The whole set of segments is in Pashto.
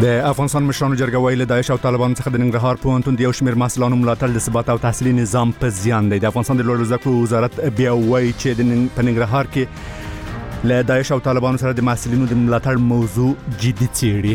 د افغانستان مشرانو جرګه ویلي داعش او طالبانو څخه د ننګرهار پوهنتون د یو شمېر محصلانو ملاتړ د ثبات او تحصیلي نظام په زیان دی. د افغانستان د لوړو زده کړو وزارت بیا وایي چې په ننګرهار کې له داعش او طالبانو سره د محصلینو د ملاتړ موضوع جدي څېړي.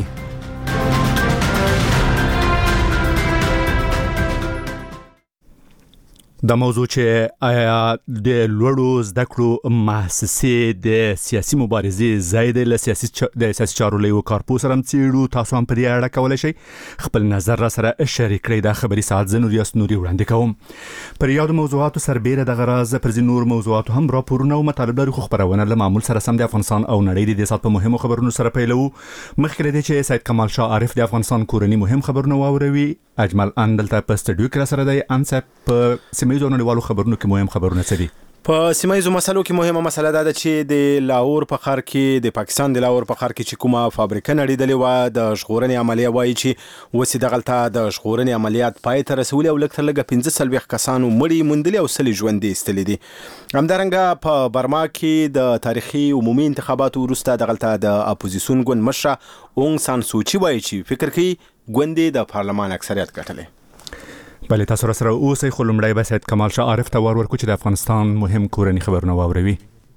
دا موضوع چې آیا د لوړو زده کړو مؤسسې د سیاسي مبارزې ځای دی له سیاسي چارو له یو کارپوه سره څېړو. تاسو هم په دې اړه کولی شئ خپل نظر را سره شریک کړئ. دا خبري ساعت زه نوریاس نوري وړاندې کوم. پر یادو موضوعاتو سربیره دغه راز پر ځینو نور موضوعاتو هم راپورونه او مطالب لري، خو خبرونه له معمول سره سم د افغانستان او نړۍ د سات په مهمو خبرونو سره پیلو. مخکې لري چې سید کمال شاه عارف د افغانستان کورنی مهم خبرونه واوروي. اجمل اندلته په استډیو کې سره دی. انسپ په سیمایي نړیوالو خبرونو کې مهم خبرونه څه دي؟ په سیمایي مسلو کې مهمه مسله ده چې د لاهور په ښار کې د پاکستان د لاهور په ښار کې چې کومه فابریکه نړیدلې و د ژغورنې عملیه وایي چې وسې دغلته د ژغورنې عملیات پای ته رسولي او لږ تر لږه 15 کسانو مړي موندلي او سلي ژوندي ایستلي دي. همدارنګه په برما کې د تاریخي عمومي انتخاباتو وروسته دغلته د اپوزیسیون ګوند مشره اونګ سان سوچي وایي چې فکر کوي ګوندې د پارلمان اکثریت ګټلی. بله تاسو سره اوسئ، خو لومړی به سید کمال شاه عارف ته ورکړو چې د افغانستان مهم کورني خبرونه واوروي.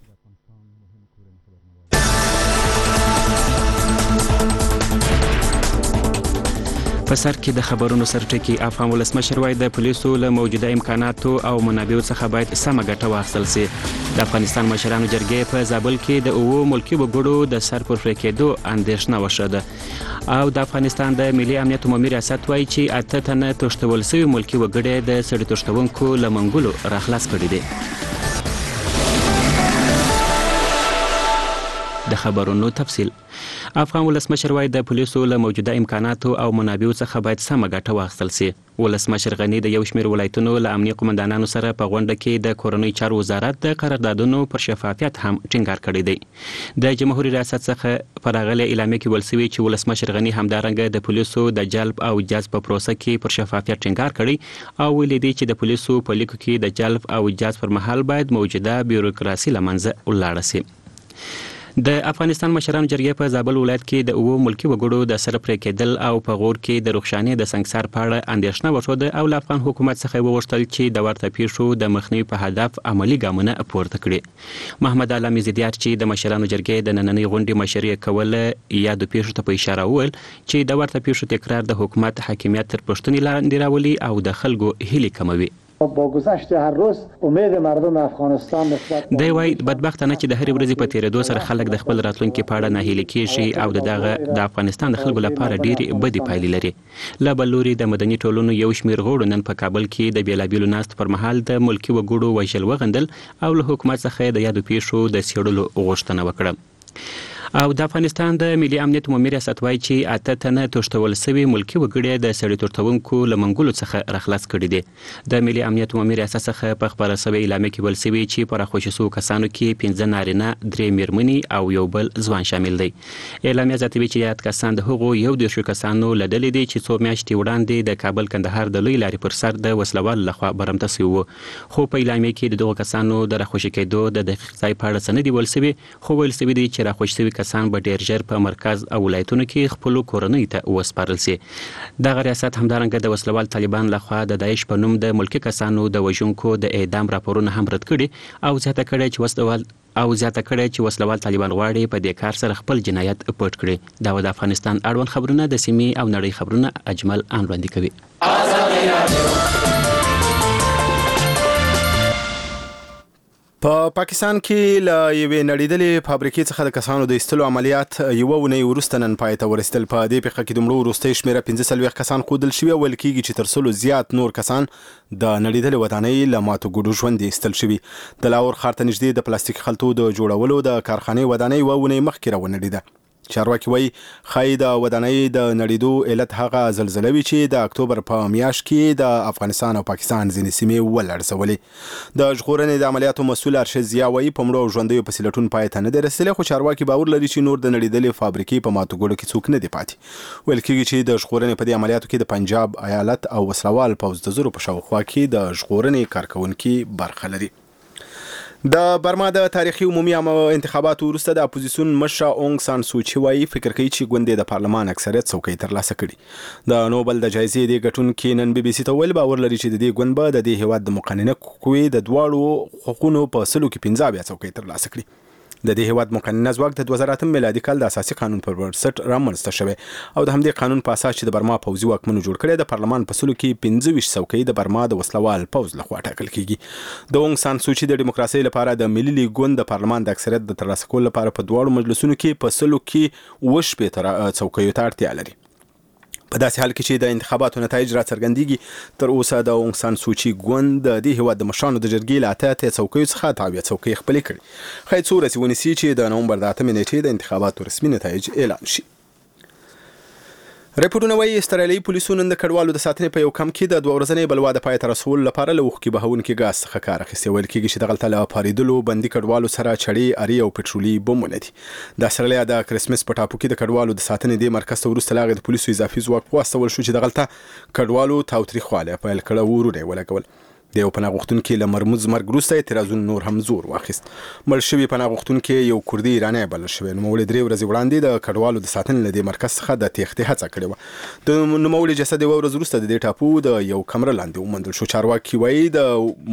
په سر کې د خبرونو سرټکی افغان ولسمشر وایي د پولیسو له موجوده امکاناتو او منابعو څخه باید سمه ګټه واخیستل شي. د افغانستان مشرانو جرګې په زابل کې د 9 ملکي وګړو د سر پر پرې کېدو اندېښنه وښوده او د افغانستان د ملي امنیت عمومي ریاست وایي چې 8 تنه تښتول شوي ملکي وګړي د سړي تښتونکو له منګولو راخلاص کړي دي. د خبرونو تفصیل. افغان ولسمشر وایي د پولیسو له موجوده امکاناتو او منابعو څخه باید سمه ګټه واخیستل شي. ولسمشر غني د یو شمېر ولایتونو له امنیه قومندانانو سره په غونډه کې د کورنۍ چارو وزارت د قراردادونو پر شفافیت هم ټینګار کړی دی. د جمهوریت ریاست څخه په راغلې اعلامیه کې ویل شوي چې ولسمشر غني همدارنګه د پولیسو د جلب او جذب په پروسه کې پر شفافیت ټینګار کړی او ویلي دی چې د پولیسو په لیکو کې د جلب او جذب پر مهال باید موجوده بیوروکراسي له منځه ولاړه شي. د افغانستان مشرانو جرګې په زابل ولایت کې د 9 ملکي وګړو د سر پرې کېدل او په غور کې د رخصانې د سنگسار په اړه اندېښنه وښوده او له افغان حکومت څخه وغوښتل چې د ورته پیښو د مخنیوي په هدف عملي ګامونه پورته کړي. محمد علي زیدیار چې د مشرانو جرګې د نننۍ غونډې مشري کوله یادو پیښو ته په اشاره وویل چې د ورته پیښو تکرار د حکومت حاکمیت تر پوښتنې لاندې راولي او د خلکو هیلې کموي. با گذشت هر روز امید مردم افغانستان نسبت دی وایي بدبختانه چې د هرې ورځې په تیریدو سره خلک د خپل راتلونکي په اړه ناهیلي کیږي او د افغانستان د خلکو لپاره ډېرې بدې پایلې لري. له بل لوري د مدني ټولنو یو شمېر غړو نن په کابل کې د بېلابېلو ناستو پر مهال د ملکي وګړو وژل وغندل او له حکومت څخه د یادو پیښو د څېړلو غوښتنه وکړه. او د افغانستان د ملي امنیت عمومي ریاست وایي چې 8 تنه تښتول شوي ملکي وګړي د سړي تښتونکو له منګولو څخه راخلاص کړي دي. د ملي امنیت عمومي ریاست څخه په خبره شوې اعلامیه کې ویل شوي چې په راخوشي شوو کسانو کې 15 نارینه، 3 میرمنې او یو بل ځوان شامل دی. اعلامیه زیاتوي چې یاد کسان د هغو 11 کسانو له ډلې دي چې څو میاشتې وړاندې د کابل کندهار د لوی لارې پر سر د وسلوالو لخوا برمته شوي وو. خو په اعلامیه کې د دغو کسانو د راخوشي کېدو د دقیق ځای په اړه څه نه دي ویل شوي، خو ویل شوي دي چې راخوشي شوي کسان به ډېر ژر په مرکز او ولایتونو کې خپلو کورنۍ ته وسپارل شي. دغه ریاست همدارنګه د وسلوال طالبان لخوا د داعش په نوم د ملکي کسانو د وژونکو د اعدام راپورونه هم رد کړي او زیاته کړي چې وسلوال طالبان غواړي په دې کار سره خپل جنایت پټ کړي. دا د افغانستان اړوند خبرونه د سیمې او نړۍ خبرونه اجمل ان وړاندې کوي. په پاکستان کې له یوې نړیدلې فابریکې څخه د کسانو د ایستلو عملیات یوه اونۍ وروسته نن پای ته ورسېدل. په دې پیښه کې د مړو وروستی شمېره 15 کسان ښودل شوي او ویل کېږي چې تر 100 زیات نور کسان د نړیدلې ودانۍ له ماتو ګوډو ژوندي ایستل شوي. د لاهور ښار ته نږدې د پلاستیک خلطو د جوړولو د کارخانې ودانۍ یوه اونۍ مخکې راونړېده. چارواکي وایي ښایي د ودانۍ د نړیدو علت هغه زلزله وي چې د اکتوبر په میاشت کې د افغانستان او پاکستان ځینې سیمې ولړزولې. د ژغورنې د عملیاتو مسؤل ارشد ضیا وایي په مړو او ژوندیو پسې لټون پای ته نه دی رسېدلی، خو چارواکي باور لري چې نور د نړیدلې فابریکې په ماتو ګوډو کې څوک نه دی پاتې. ویل کېږي چې د ژغورنې په دې عملیاتو کې د پنجاب ایالت او وسلوال پوځ د زرو په شاوخوا کې د ژغورنې کارکوونکي برخه لري. د برما د تاریخي عمومي انتخاباتو وروسته د اپوزیسیون مشر اونګ سان سوچي وايي فکر کوي چې ګوندې د پارلمان اکثریت څوکۍ ترلاسه کړي. د نوبل د جایزې د ګټونکي نن بي بي سي ته ویل باور لري چې د دې ګوند به د دې هیواد د مقننه قوې د دواړو حقوقو په سلو کې 15 څوکۍ ترلاسه کړي. د دې هیواد مقننه ځواک د 2008 میلادي کال د اساسي قانون پر بنسټ رامنځته شوی او د همدې قانون په اساس چې د برما پوځي واکمنو جوړ کړی د پارلمان په سلو کې 25 څوکۍ د برما د وسلوال پوځ لخوا ټاکل کیږي. د اونګ سان سوچي د دیموکراسي لپاره د ملي لیګ ګوند د پارلمان د اکثریت د ترلاسه کولو لپاره په دواړو مجلسونو کې په سلو کې 18 څوکۍ ته اړتیا لري. په داسې حال کې چې د انتخاباتو نتایج راڅرګندېږي تر اوسه د اونګ سان سوچي ګوند د دې هیواد د مشرانو د جرګې له 8 څوکیو څخه 9 څوکۍ خپلې کړې. ښایي څو ورځې ونیسي چې د نومبر د 8 نیټې د انتخاباتو رسمي نتایج اعلان شي. ریپورتونه وايي استرالیایي پولیسو نن د کډوالو د ساتنې په یو کمپ کې د 2 ورځې بلوا د پای ته رسول لپاره له وښکي بهونکي غاز څخه کار اخیستی. ویل کېږي چې دغلته له پاریدلو بندي کډوالو سره چړې اری او پټرولي بمونه دي. د استرالیا د کرسمس په ټاپو کې د کډوالو د ساتنې د مرکز ته وروسته لاغې د پولیسو اضافي ځواک واستول شو چې دغلته کډوالو تاوتریخواله پیل کړه ورونه ولګول. د یو پناه غوښتونکي له مرموز مرګ وروسته اعتراضونه نور هم زور واخیست. مړ شوي پناه غوښتونکي یو کوردي ایرانی بلل شوی. نوموړي 3 ورځې وړاندې د کډوالو د ساتنې له دې مرکز څخه د تېښتې هڅه کړې وه. د نوموړي جسد یوه ورځ وروسته د دې ټاپو د یو کمره لاندې وموندل شو. چارواکي وایي د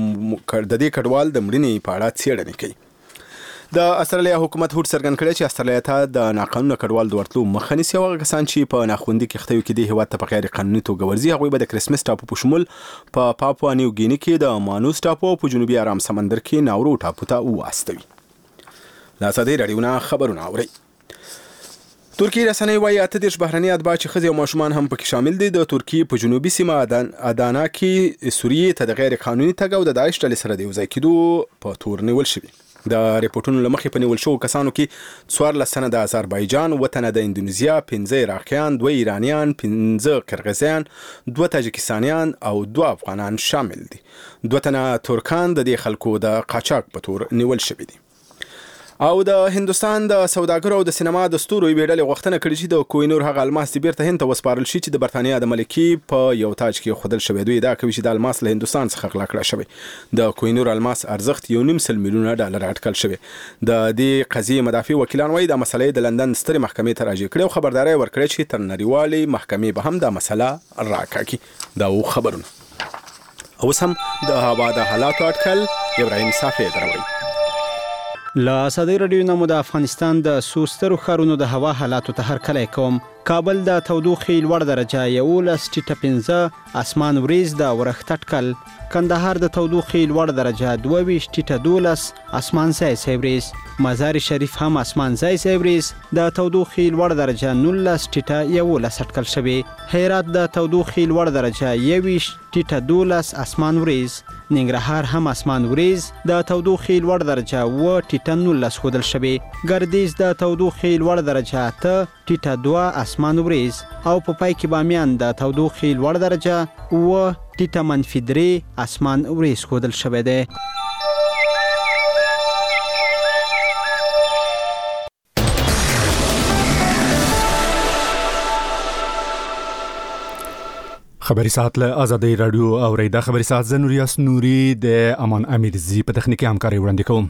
دې کډوال د مړینې په اړه څېړنې کوي. د استرالیا حکومت هوډ څرګند کړی چې استرالیا ته د ناقانونه کډوال د ورتلو مخه نیسي او هغه کسان چې په ناخوندي کښتیو کې د هیواد ته په غیر قانوني توګه ورځي هغوی به د کرسمس ټاپو په شمول په پاپوا نیو ګیني کې د مانوس ټاپو او په جنوبي ارام سمندر کې ناورو ټاپو ته واستوي. له ازادۍ راډیو نه خبرونه اورئ. ترکیه رسنۍ وايي 38 بهرني اتباع چې ښځې او ماشومان هم پکې شامل دي د ترکیې په جنوبي سیمه ادانا کې سوریې ته د غیر قانوني تګ او د داعش ډلې سره د یوځای کېدو په تور نیول شوي. د ریپورتونو له مخې په نیول شوو کسانو کې 14 تنه د آذربایجان، 7 تنه د اندونیزیا، 15 عراقیان، 2 ایرانیان، 15 قرغیزیان، 2 تاجکستانیان او 2 افغانان شامل دي. 2 تنه ترکان د دې خلکو د قاچاق په تور نیول شوي دي. او د هندستان د سوداګرو او د سینما د ستورو یې ډلې غوښتنه کړې چې د کوهینور هغه الماس دې بیرته هند ته وسپارل شي چې د برتانیا د ملکې په یو تاج کې خودل شوی. دوی دا کوي چې د الماس له هندستان څخه غلا کړی شوی. د کوهینور الماس ارزښت $1.5 میلیون اټکل شوی. د دې قضیې مدافع وکیلان وایي د مسلې د لندن سترې محکمې ته راجع کړي او خبرداري ورکړي چې تر نړیوالې محکمې به هم دا مسله راکاږي. دا خبرونه اوس هم د هوا د حالاتو اټکل ابراهیم صافی دروي. لا ازادۍ راډیو نه مو د افغانستان د سوسترو ښارونو د هوا حالاتو ته هرکلی کوم. کابل د تودوخې لوړ درجه 11.5، اسمان وریځ د ورښت اټکل. کندهار د تودوخې لوړ درجه 22.12، اسمان ځای وریځ. مزار شریف هم اسمان ځای وریځ د تودوخې لوړ درجه 19.11 اټکل شوی. هرات د تودوخې لوړ درجه 21.12، اسمان وریځ. ننګرهار هم اسمان وریځ د تودوخې لوړ درجه 8.19 ښودل شوی. ګردیز د تودوخې لوړ درجه 8.2، اسمان وریځ. او په پای کې بامیان د تودوخې لوړ درجه 8.-3، اسمان وریځ ښودل شوی دی. خبری ساعت له ازادۍ رادیو او ریدا خبری ساعت ز نوریاس نوري د امان امیرزی په تخنیکی همکاري وړاندې کوم.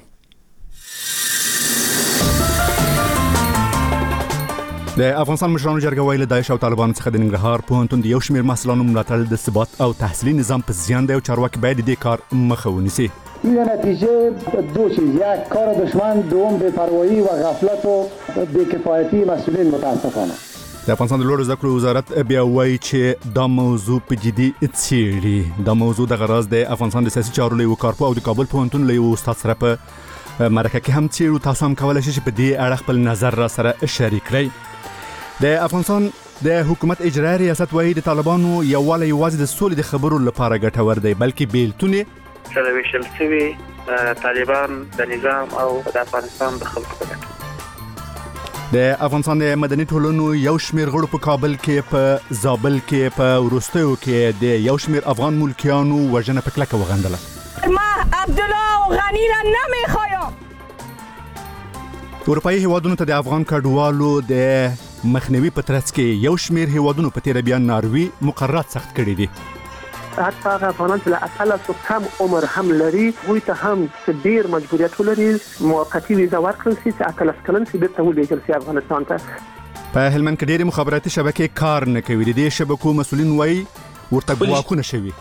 د افغانستان مشرانو جرګه ویل داعش او طالبانو څخه د ننګرهار پوهنتون د یو شمېر محصلانو ملاتړ د ثبات او تحصیلي نظام په زیان دی او چارواکي باید د دې کار مخه ونیسي. این نتیجه دو چیز، یک کار دشمن، دوم بی‌پروایی و غفلت و بی‌کفایتی مسئولین متاسفانه. د افغانستان د لوړو زده کړو وزارت بیا وایي چې دا موضوع په جدي څېړي. دا موضوع د غراض د افغانستان د سیاسي چارو له کارپو او د کابل پوهنتون له یو استاد سره په مرکه کې هم څېړو. تاسو هم کولی شئ چې په دې اړه خپل نظر را سره شریک کړئ. د افغانستان د حکومت اجرایي ریاست وایي د طالبانو یووالی یوازې د سولې د خبرو لپاره ګټور دی، بلکې بیلتون سره ویشل شوي طالبان د نظام او د افغانستان د خلکو په ګټه. د افغانستان د مدني ټولنو یو شمېر غړو په کابل کې، په زابل کې، په وروستیو کې د یو شمېر افغان ملکیانو وژنه په کلکه وغندله. ما عبدالله غنی را نمیخوایم. اروپایي هیوادونو ته د افغان کډوالو د مخنیوي په ترڅ کې یو شمېر هیوادونو په تېره بیا ناروی مقررات سخت کړي دي. حتی هغه افغانان چې له 18 کم عمر هم لري دوی ته هم ډیر مجبوریت ولري موقتی ویزه ورکړل شي چې 18 کلن شي بیرته ولېږل شي افغانستان ته. په هلمند کې ډېرې مخابراتي شبکې کار نه کوي. د دې شبکو مسؤلین وایي ورته ګواښونه شوي.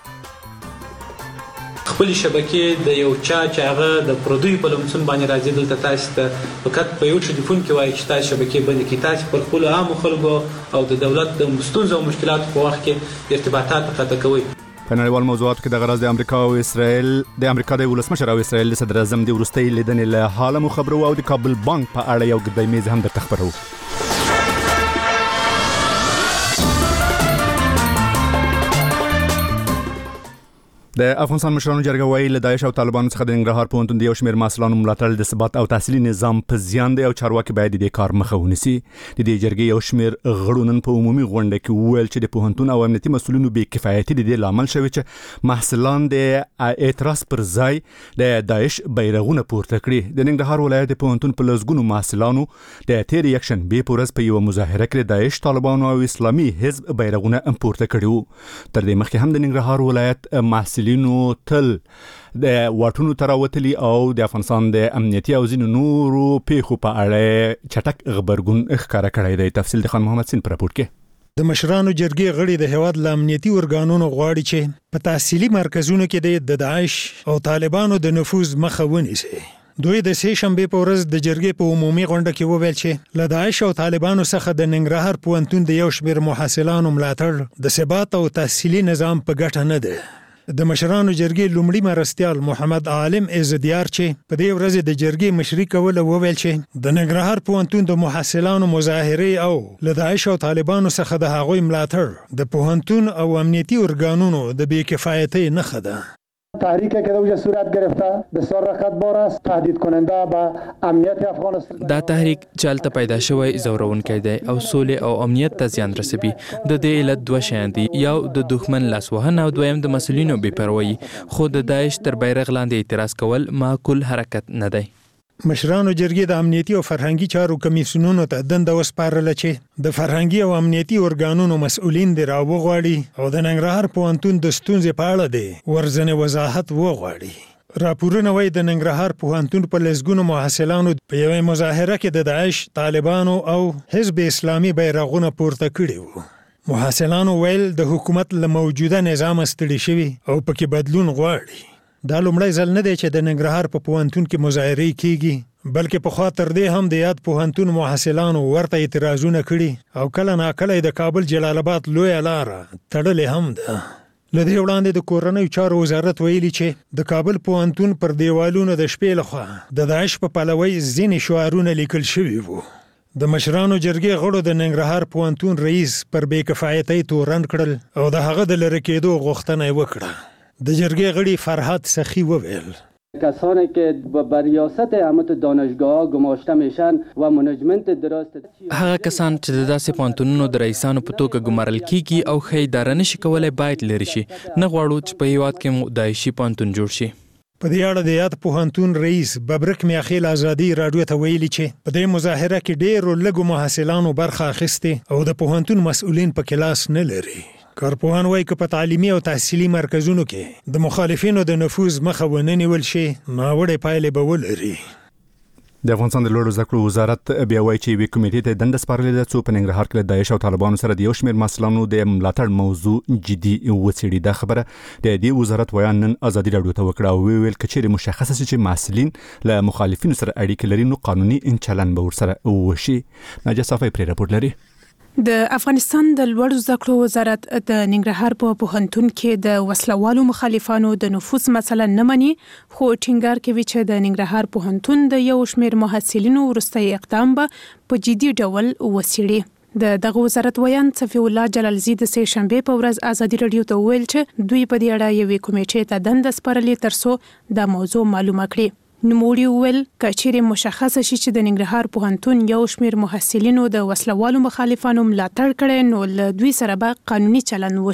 خپل شبکې د یو چا چې هغه د پردوی په لمسون باندې راځي دلته تاسو ته فقط په یو ټلیفون کې وایي چې تاسو شبکې بند کړئ. تاسو پر خپل عامو خلکو او د دولت د ستونزو او مشکلاتو په وخت کې ارتباطات قطع کوي. په نړیوال موضوعاتو کې د غرض د امریکا او اسرائیل د امریکا د ولسمشر او اسرائیل د صدر اعظم د وروستۍ لیدنې له حاله مو خبرو او د کابل بانک په اړه یو ګډه میز هم درته خبرو. د افغانستان مشرانو جرګه وایي له داعش او طالبانو څخه د ننګرهار پوهنتون د یو شمېر محصلانو ملاتړ د ثبات او تحصیلي نظام په زیان دی او چارواکي باید د دې کار مخه ونیسي. د دې جرګې یو شمېر غړو نن په عمومي غونډه کې وویل چې د پوهنتون او امنیتي مسؤلینو بې کفایتي د دې لامل شوی چې محصلان د اعتراض پر ځای د داعش بیرغونه پورته کړي. د ننګرهار ولایت د پوهنتون په لسګونو محصلانو د تیر یکشنبې په ورځ په یو مظاهره کې د داعش، طالبانو او اسلامي حزب بیرغونه پورته کړي وو. تر دې مخکې هم د ننګرهار ولایت محصلینو تل د واټونو تراوتلی او د افغانستان د امنیتي او ځینو نورو پیښو په اړه چټک خبرګون ښکاره کړی دی. تفصیل د خان محمد سین په راپور کې. د مشرانو جرګې غړي د هیواد له امنیتي ارګانونو غواړي چې په تحصیلي مرکزونو کې د داعش او طالبانو د نفوذ مخه ونیسي. دوی د سه شنبه په ورځ د جرګې په عمومي غونډه کې وویل چې له داعش او طالبانو څخه د ننګرهار پوهنتون د یو شمېر محصلانو ملاتړ د ثبات او تحصیلي نظام په ګټه نه دی. د مشرانو جرګې لومړي مرستیال محمد عالم عزدیار چې په دې ورځ د جرګې مشري کوله وویل چې د ننګرهار پوهنتون د محصلانو مظاهره او له داعش او طالبانو څخه د هغوی ملاتړ د پوهنتون او امنیتي ارګانونو د بې کفایتۍ نښه ده. تحریک که در اونجا صورت گرفته بسیار رقتبار است، تهدید کننده به امنیت افغانستان. دا تحریک چالت پیدا شوی زورونکی دی او سولې او امنیت ته زیان رسوي. د دې علت دوه شیان دي، یو د دښمن لاسوهنه او دویم د مسؤلینو بې پروایي. خو د داعش تر بیرغ لاندې اعتراض کول معقول حرکت نه دی. مشرانو جرګې د امنیتي او فرهنګي چارو کمیسیونونو ته دنده وسپارله چې د فرهنګي او امنیتي ارګانونو مسؤلین دې راوغواړي او د ننګرهار پوهنتون د ستونزې په اړه دې ورځنې وضاحت وغواړي. راپورونه وایي د ننګرهار پوهنتون په لسګونو محصلانو په یوې مظاهره کې د داعش، طالبانو او حزب اسلامي بیرغونه پورته کړي وو. محصلانو ویل د حکومت له موجوده نظام ستړي شوي او پکې بدلون غواړي. دا لومړی ځل نه دی چې د ننګرهار په پوهنتون کې مظاهرې کیږي، بلکې پخوا تر دې هم د یاد پوهنتون محصلانو ورته اعتراضونه کړي او کله ناکله د کابل جلال آباد لویه لاره تړلې هم ده. له دې وړاندې د کورنیو چارو وزارت ویلي چې د کابل پوهنتون پر دیوالونو د شپې لخوا د داعش په پلوۍ ځینې شعارونه لیکل شوي وو. د مشرانو جرګې غړو د ننګرهار پوهنتون رئیس پر بې کفایتۍ تورن کړل او د هغه د لرې کېدو غوښتنه یې وکړه. د جرګې غړي فرهاد سخی وویل کسانی که بر ریاست امت دانشگاه گماشته میشن و منیجمنت درست هغه کسان چې د داسې پوهنتونونو د رئیسانو په توګه ګمارل کیږي او ښه اداره نشي کولی باید لرې شي. نه غواړو چې په هیواد کې مو داعشي پوهنتون جوړ شي. په دې اړه د یاد پوهنتون رئیس ببرک میاخیل آزادي راډیو ته ویلي چې په دې مظاهره کې ډېرو لږو محصلانو برخه اخیستې او د پوهنتون مسؤلین په کلاس نه لري. کارپوهان وایي که په تعلیمي او تحصیلي مرکزونو کې د مخالفینو د نفوذ مخه ونه نیول شي ناوړې پایلې به ولري. د افغانستان د لوړو زده کړو وزارت بیا وایي چې یوې کمیټې ته دنده سپارلې ده څو په ننګرهار کې له داعش او طالبانو سره د یو شمېر محصلانو د ملاتړ موضوع جدي وڅېړي. دا خبره د دې وزارت ویان نن ازادي راډیو ته وکړه او ویل که چیرې مشخصه شي چې محصلین له مخالفینو سره اړیکې لري نو قانوني چلند به ورسره وشي. ناجیه صافی پرې راپور لري. د افغانستان د لوړو زده کړو وزارت د ننګرهار په پوهنتون کې د وسلوالو مخالفانو د نفوذ مسله نه مني، خو ټینګار کوي چې د ننګرهار پوهنتون د یو شمېر محصلینو وروستی اقدام به په جدي ډول وڅېړي. دغه وزارت ویان صفی الله جلالزی د سه شنبې په ورځ ازادي راډیو ته ویل چې دوی په دې اړه یوې کمیټې ته دنده سپارلې ترڅو دا موضوع معلومه کړي. نوموړي وویل که چیرې مشخصه شي چې د ننګرهار پوهنتون یو شمېر محصلینو د وسلوالو مخالفانو ملاتړ کړی نو له دوی سره به قانوني چلند وشي.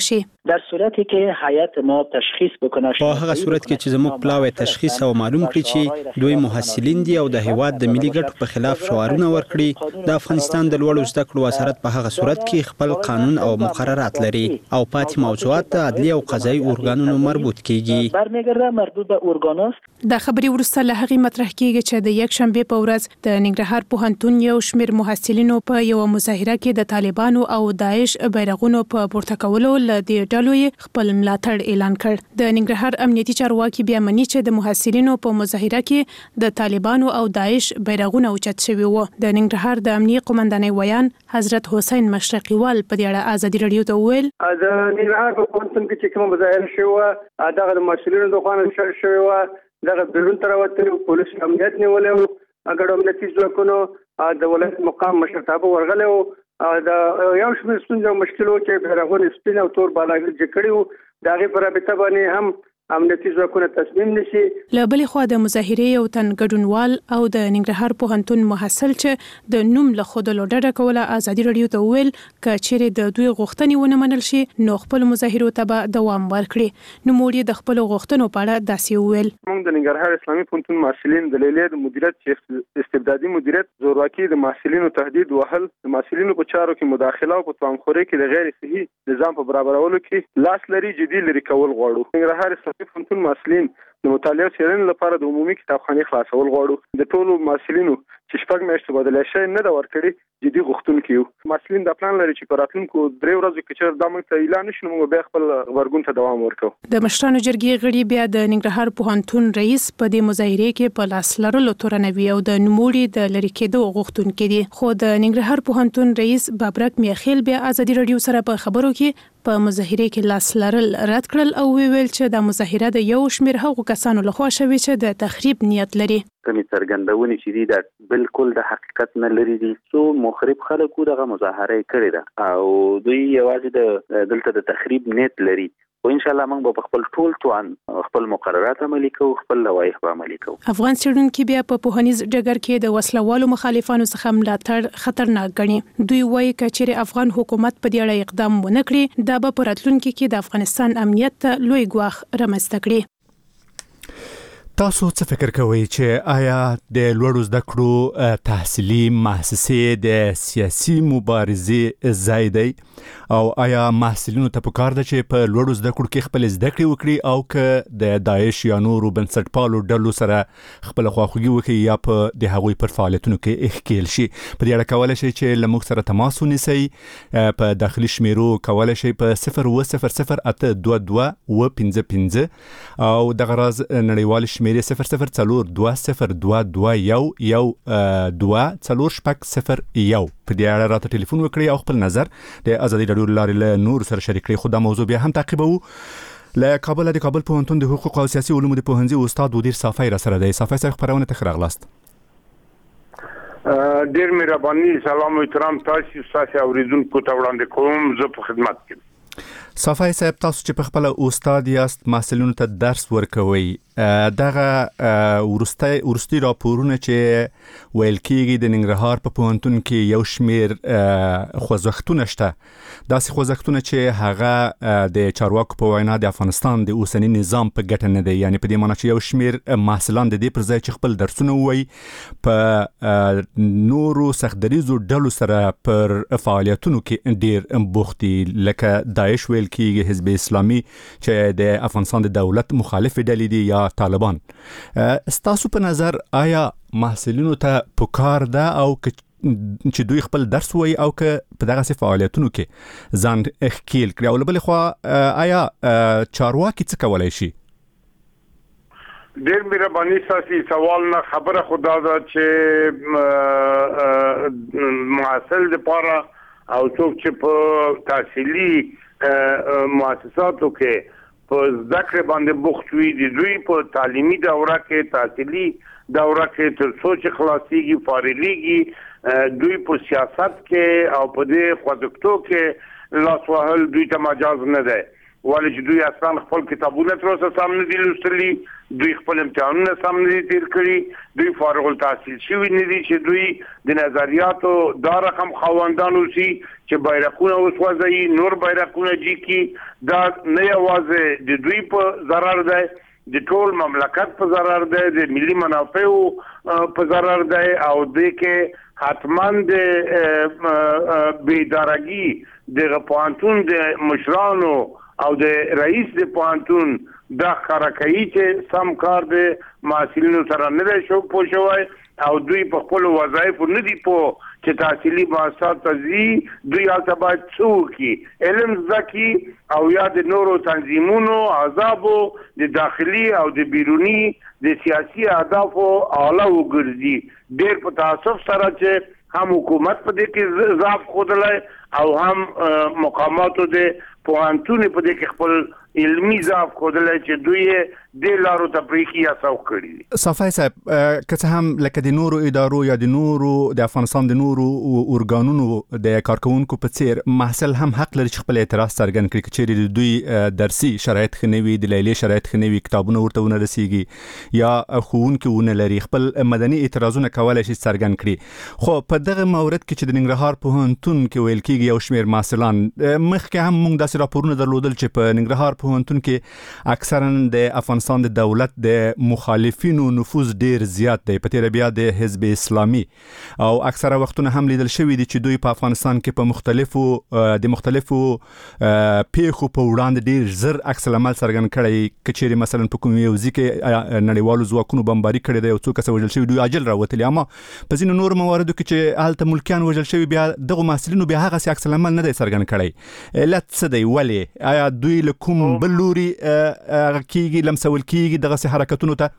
در صورتی که هیئت ما تشخیص بکنه په هغه صورت کې چې زموږ پلاوی تشخیص او معلوم کړي چې دوی محصلین دي او د هیواد د ملي ګټو په خلاف شعارونه ورکړي د افغانستان د لوړو زده کړو وزارت په هغه صورت کې خپل قانون او مقررات لري او پاتې موضوعات د عدلي او قضایي ارګانونو مربوط کیږي. برمیگرده مربوط به ارګاناست. د خبري ورسته له هغه مطرح کیږي چې د یک شنبه په ورځ د ننګرهار پوهنتون یو شمېر محصلینو په یو مظاهره کې د طالبانو او داعش بیرغونو په پورته کولو له دې ډلو خپل ملاتړ اعلان کړ. د ننګرهار امنیتي چارواکي بیا مني چې د محصلینو په مظاهره کې د طالبانو او داعش بیرغونه اوچت شوي وو. د ننګرهار د امنیتي قومندانۍ ویان حضرت حسین مشرقیوال په دې اړه ازادي رادیو ته وویل د ننګرهار په پوهنتون کې چې کوم مظاهره شوه دغه د محصلینو د خوانه شوی و دغه بیرون تر وته پولیس امنیت نیولې اګړو امنیتي ځواکونو د ولایت مقام مشرتابه ورغله او د یو شمېر ستونزې او مشکلو چې بیرغونه سپین او تور بالاګل جکړیو دغه پر رابطه باندې هم امنیتي ځواکونه تصمیم نشي. له بلې خوا د مظاهرې یو تن ګډونوال او د ننګرهار پوهنتون محصل چې د نوم له خودلو ډډه کوله ازادي رادیو ته وویل که چیرې د دوی غوښتنې ونه منل شي نو خپل مظاهرو ته به دوام ورکړي. نوموړي د خپل غوښتنو په اړه داسې وویل موږ د ننګرهار اسلامي پوهنتون محصلین د لیلیې د مدیریت استبدادي مدیریت زورواکي د محصلینو تهدید وهل د محصلینو په چارو کې مداخله او په توانخوري کې د غیر صحیح نظام په برابرولو کې لاس لري جدي لري کول غواړو. ننګرهار اسلامي پوهنتون محصلین د مطالعه څېړنې لپاره د عمومي کتابخانې خلاصول غواړو. د ټولو محصلینو چې شپږ میاشتې بدله شي نه دا ورکړي جدي غوښتونکي یو. محصلین د پلان لري چې په راتلونکو 3 ورځو کې چې دا موږ ته اعلان نشو موږ بیا خپل ورګون ته دوام ورکوو. د مشرانو جرګې غړي بیا د ننګرهار پوهنتون رئیس په دې مظاهرې کې په لاس لرلو تورنوي او د نوموړي د لری کېدو غوښتونکي دي. خو د ننګرهار پوهنتون رئیس بابرک میاخیل بیا ازادي رادیو سره په خبرو کې په مظاهره کې لاس لرل رد کړل او ویل چې د مظاهره د یو شمېر هغو کسانو لخوا شوی چې د تخریب نیت لري. کمی څرګندونې چې دي دا بالکل د حقیقت نه لري دي. څو مخرب خلکو دغه مظاهره کړې ده او دوی یوازې د دلته د تخریب نیت لري. او ان شاء الله موږ به خپل ټول توان خپل مقررات عملي کوو خپل لوایح به عملي کوو. افغان څېړونکي بیا په پوهنیز ډګر کې د وسلوالو مخالفانو څخه ملاتړ خطرناک ګڼي. دوی وایي چې چیرې افغان حکومت په دې اړه اقدام ونه کړي دا به په راتلونکي کې د افغانستان امنیت ته لوی ګواښ رامنځته کړي. تاسو څه فکر کوئ چې آیا د لوړو زده کړو تحصیلي مؤسسې د سیاسي مبارزې ځای دی او آیا محصلینو ته پکار ده چې په لوړو زده کړو کې خپل زده کړې وکړي او که د داعش یا نورو بنسټپالو ډلو سره خپل خواخوږي وکړي یا په د هغوی پر فعالیتونو کې ښکیل شي؟ په دې اړه کولی شئ چې له موږ سره تماس ونیسئ. په داخلي شمیرو کولی شئ په 0200822 او دغه راز نړیوال شمیرې 004222112 په دې اړه راته ټلیفون وکړئ او خپل نظر د ازادي رادیو لارې له نور سره شریک کړئ. خو دا موضوع بیا هم تعقیبوو. له کابل د کابل پوهنتون د حقوق او سیاسي علومو د پوهنځي استاد ودیر صافی را سره دی. صافی صاحب خبرونه ته ښه راغلاست. ډېر مهرباني. سلام او احترام تاسو اوریدونکو ته وړاندې کوم. زه په خدمت کې. صافی صاحب تاسو چې په خپل استاد یاست محصلینو ته درس ورکوي دغه ورستي راپورونه چې ویل کېږي د ننګرهار په پوهنتون کې یو شمېر خوځښتونه شته داسې خوځښتونه چې هغه د چارواکو په وینا د افغانستان د اوسنی نظام په ګټه نه دی. یعنی په دې معنی چې یو شمېر محصلان د دې پر ځای چې خپل درسونه ووایي په نورو سختدریزو ډلو سره پر فعالیتونو کې ډېر بوخت دي لکه داعش ویل کېږي حزب اسلامي چې د افغانستان د دولت مخالف ډلې دي یا طالبان. ستاسو په نظر آیا محصلینو ته پکار ده او چې دوی خپل درس وایي او که په دغه فعالیتونو کې ځان ښکیل کړي او له بلې خوا آیا چارواکي څه کولی شي؟ ډېر مهرباني ساسي سوال نه خبره خدا ده چې محصل لپاره او څوک چې په تحصیلي مؤسساتو کې په زده کړې باندې بوخت وي د دوی په تعلیمي دوره کې تحصیلي دوره کې تر څو چې خلاصيږي فارغيږي دوی په سیاست کې او په دې خوځښتو کې لاس وهل دوی ته مجاز نه ده. ولې چې دوی اصلا خپل کتابونه تر اوسه سم نه دي لوستلي، دوی خپل امتحانونه سم نه دي تیر کړي، دوی فارغ التحصیل شوي نه دي چې دوی د نظریاتو دا رقم خاوندان اوسي چې بیرغونه وسوځوي، نور بیرغونه جیکي. دا نه یوازې د دوی په ضرر دی، د ټول مملکت په ضرر دی، د ملي منافعو په ضرر دی، او د کې حتما د بیدارګي د پوهنتون د مشرانو او د رئیس د پوهنتون دا ښکاره کوي چې سم کار د محصلینو سره نه دی پوه شوی، او دوی په خپلو وظایفو نه دي پوه چې تحصیلي مؤسسات ته ځي. دوی هلته باید څه وکړي؟ علم زده کړي او یا د نورو تنظیمونو احزابو د داخلي او د بیروني د سیاسي اهدافو اعلی وګرځي. ډېر په تاسف سره چې هم حکومت په دې کې ضعف ښودلی او هم مقاماتو د پوهنتون په دې کې خپل علمي ضعف ښودلی چې دوی یې دې لارو ته پرېښي یا سوق کړي دي. صافی صاحب، که څه هم لکه د نورو ادارو یا د نورو د افغانستان د نورو ارګانونو د کارکوونکو په څیر محصل هم حق لري چې خپل اعتراض څرګند کړي، که چیرې د دوی درسي شرایط ښه نه وي، د لیلیې شرایط ښه نه وي، کتابونه ورته ونه رسیږي یا ښوونکي ونه لري، خپل مدني اعتراضونه کولی شي څرګند کړي. خو په دغه مورد کې چې د ننګرهار پوهنتون کې ویل کېږي یو شمېر محصلان، مخکې هم موږ داسې راپورونه درلودل چې په ننګرهار پوهنتون کې اکثرا د افغانستان د دولت د مخالفینو نفوذ ډیر زیات دی، په تیره بیا د حزب اسلامي، او اکثره وختونه هم لیدل شوي دي چې دوی په افغانستان کې په مختلفو پیښو په وړاندې ډیر زر عکس العمل څرګند کړی. که چیرې مثلا په کوم یو ځای کې نړیوالو ځواکونو بمباري کړې ده، یو څو کسه وژل شوي، دوی عاجل راوتلي، اما په ځینو نورو مواردو کې چې هلته ملکیان وژل شوي، بیا دغو محصلینو بیا هغسې عکس العمل نه دی څرګند کړی. علت څه دی؟ ولې؟ آیا دوی له کوم بل لوري کېږي، لمسول کېږي دغسې حرکتونو ته؟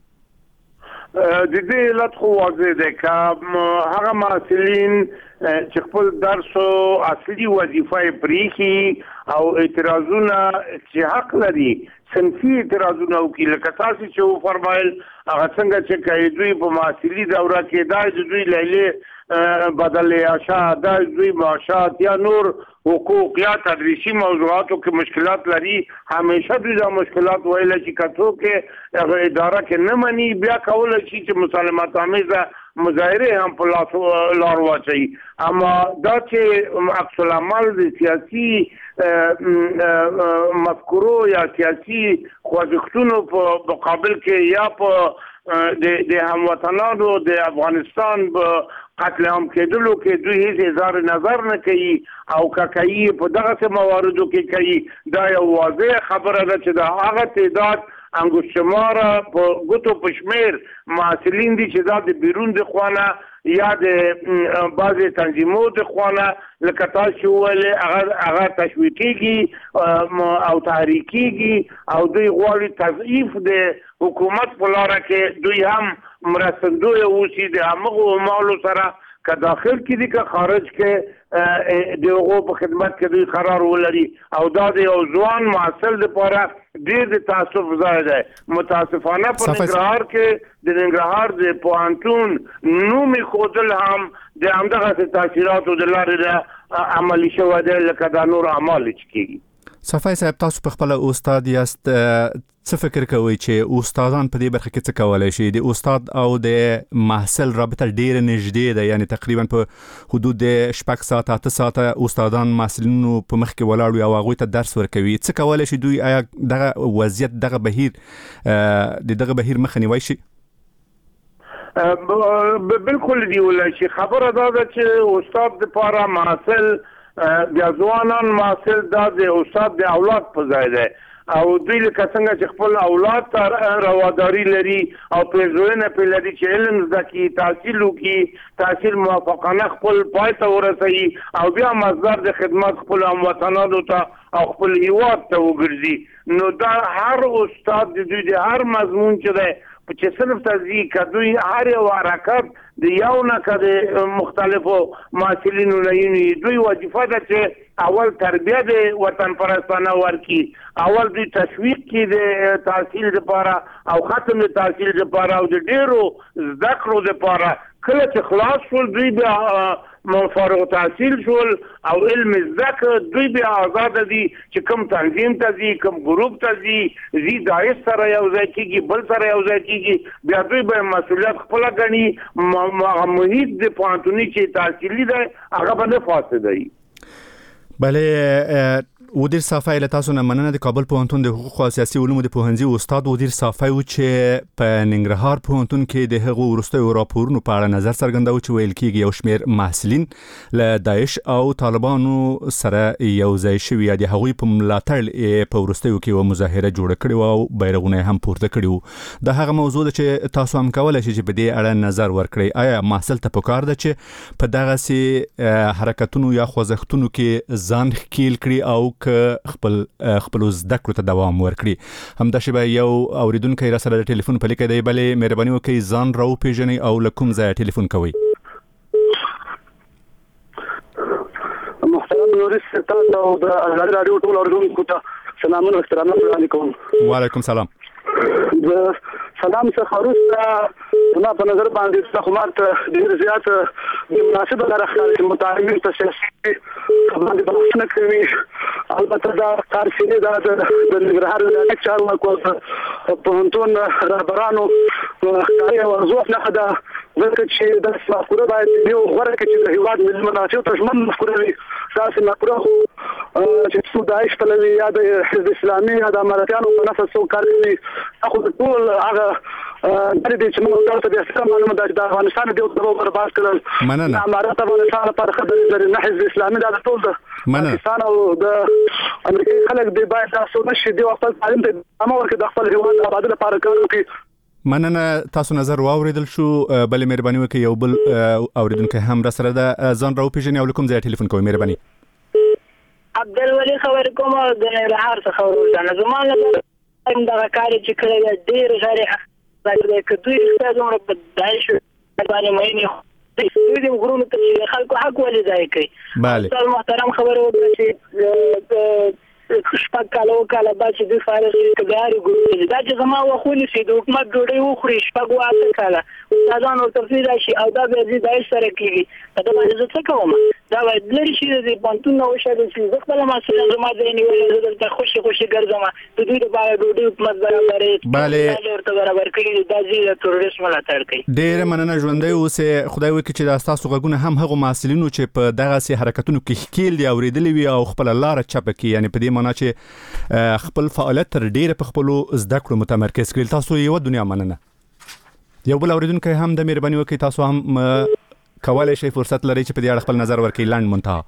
د دې علت خو واضح دی که هغه محصلین چې خپل درس او اصلي وظیفه یې پرېښي او اعتراضونه چې حق لري صنفي اعتراضونه وکړي، لکه تاسو چې وفرمایل هغه څنګه چې که دوی په محصلي دوره کې دا د دوی لیلیې بدل اشا، دا دوی معاشات یا نور حقوق یا تدریسي موضوعاتو کې مشکلات لري، همیشه دوی دا مشکلات ویلی چې که څوک هغه اداره کې نه مني، بیا کولی شي چې مسالمت آمیزه مظاهرې هم په لار واچوي. اما دا چې عکس العمل د سیاسي مفکورو یا سیاسي خوځښتونو په مقابل کې یا په د هموطنانو د افغانستان په قتل عام کېدلو کې دوی هیڅ اظهار نظر نه کوي او که کوي په دغسې مواردو کې کوي، دا یو واضح خبره ده چې د هغه تعداد انګوشت شماره په ګوتو په شمېر محصلین دي چې دا د بیرون د خوانه یا د بعضې تنظیمو د خوانه لکه تاسو وویلې هغه تشویق کېږي او تحریک کېږي او دوی غواړي تضعیف د حکومت په لاره کې دوی هم مرستندویه اوسي د همغو عمالو سره که داخل کې دي که خارج کې د هغو په خدمت کې دوی قرار ولري، او دا د یو ځوان محصل دپاره ډېر د تاسف ځای دی. متاسفانه په ننګرهار کې د ننګرهار د پوهنتون نوم ایښودل هم د همدغسې تاثیراتو د لارې نه عملي شوی دی لکه دا نور اعمال چې کېږي. صفای صاحب، تاسو په خپله استاد یاست، څه فکر کوئ چې استادان په دې برخه کې څه کولی شي؟ د استاد او د محصل رابطه ډېره نږدې ده، یعنی تقریبا په حدود 6 ساعته 8 ساعته استادان محصلینو په مخ کې ولاړ وي او هغوی ته درس ورکوي. څه کولی شي دوی؟ آیا دغه وضعیت دغه بهیر مخه نیوی شي؟ بالکل دی ویلی شي. خبره دا ده چې استاد دپاره محصل بیا ځوانان محصل دا د استاد د اولاد په ځای دی، او دوی لکه څنګه چې خپل اولاد ته رواداري لري او پرېزوینه پرې لري چې علم زده کړي، تحصیل وکړي، تحصیل موافقانه خپل پای ته ورسوي او بیا مصدر د خدمت خپل هموطنانو ته او خپل هیواد ته وګرځي. نو دا هر استاد د دوی د هر مضمون چې دی چې صرف ته ځي که دوی هر یو حرکت د یو نه که د مختلفو محصلینو نه ویني، دوی وظیفه ده چې اول تربیه د وطن پرستانه ورکړي، اول دوی تشویق کړي د تحصیل دپاره او ختم د تحصیل دپاره او د ډېرو زده کړو دپاره. کله چې خلاص شول دوی بیا فارغ التحصیل شول او علم زده دوی بیا آزاد دي چې کوم تنظیم ته ځي کوم ګروپ ته ځي داعش سره یو ځای کېږي بل سره یو ځای کېږي بیا دوی به مسؤلیت خپل غني محیط د پوهنتوني چې تحصیلي دی هغه باندې فاسد دی. بله ودیر صافی له تاسو نه مننه. د کابل پوهنتون د حقوق او سیاسي علومو د پوهنځي استاد ودیر صافی و چې په ننګرهار پوهنتون کې د هغو وروستیو راپورونو په اړه نظر څرګنداوه چې ویل کېږي یو شمېر محصلین له داعش او طالبانو سره یو ځای شوي یا د هغوی په ملاتړ په وروستیو کې یوه مظاهره جوړه کړې وه او بیرغونه هم پورته کړي وو. دا هغه موضوع ده چې تاسو هم کولی شئ چې په دې اړه نظر ورکړئ. آیا محصل ته پکار ده چې په دغسې حرکتونو یا خوځښتونو کې ځان ښکیل کړي او که خپل زده کړو ته دوام ورکړي؟ همدا شی به یو اوریدونکی را سره د ټلیفون په لیکه دی. بلې مهرباني وکړئ ځان را وپېژنئ او له کوم ځایه ټلیفون کوئ؟ محترم نورس تاسو او د ازادي راډیو ټول اوریدونکو ته سلامونه او احترامات وړاندې کوم. وعلیکم سلام. د سلام څخه وروسته زما په نظر باندې حکومت ډېر زیات د مناسبه لاره ښکاري چې متعلق په سیاسي باندې بحث نه کوي. البته دا کار چې دا د ننګرهار ولایت چارواکو پوهنتون رهبرانو ښکاري او ارزښت نه ده ځکه چې دا مفکوره باید یو غوره کړي چې د هېواد ملي منافعو ته ژمن مفکوره وي. داسې مفکوره خو چې څوک داعش پلوي یا د حزب اسلامي یا د اماراتیانو په نفس څوک کار کوي خو د ټول هغه د دې چې موږ تاسو د اسلام معلومه ده چې د افغانستان د یو برباد کړل مننه امارات افغانستان لپاره خبرې لري نه حزب اسلامي دا ټول د پاکستان او د امریکایي خلک دی باید تاسو نشي دی خپل تعلیم ته امر ورکړي د خپل هیواد آبادی لپاره کار وکړي. مننه. تاسو نظر واوریدل شو. بلې مهرباني وکړئ یو بل اوریدونکی هم را سره ده. ځان را وپېژنئ او له کوم ځایه ټلیفون کوئ؟ مهرباني. عبدالولي خبرې کوم د ننګرهار څخه وروسته زما لپاره دغه کار چې کړی ډېر شریح راځي که دوی رښتیا دومره په داعش باندې مینې دوی د غرونو ته چې خلکو حق ولې ځای کوي. استاد محترم خبره وکړه چې شپږ کاله وکاله بعد چې دوی فارغ شي که بیا ګروپ دا چې زما وخت ونیسي د حکومت ډوډۍ وخوري شپږ اته کاله استادان ورته فري راشي او دا بیا د داعش سره کېږي په دې باندې زه څه کوم؟ دا باید لرې شي د پوهنتون نه وشړل شي. زه خپله محصلان زما ځای نیولې زه دلته خوشې خوشې ګرځم د دوی دپاره ډوډۍ حکومت برابروي ورته برابر کړي دا ځای د تروریست ملاتړ کوي. ډېره مننه. ژوندی اوسئ. خدای وکړي چې دا ستاسو غږونه هم هغو محصلینو چې په دغسې حرکتونو کې ښکیل دي اورېدلي وي او خپله لاره چپه کړي. یعنې په دې معنا چې خپل فعالیت تر ډېره په خپلو زده کړو متمرکز کړي. تاسو یوه دنیا مننه. یو بل اوریدونکی هم د مهرباني وکړئ تاسو هم کولی شئ فرصت لرئ چې په دې اړه خپل نظر ورکړئ. لنډ منتها.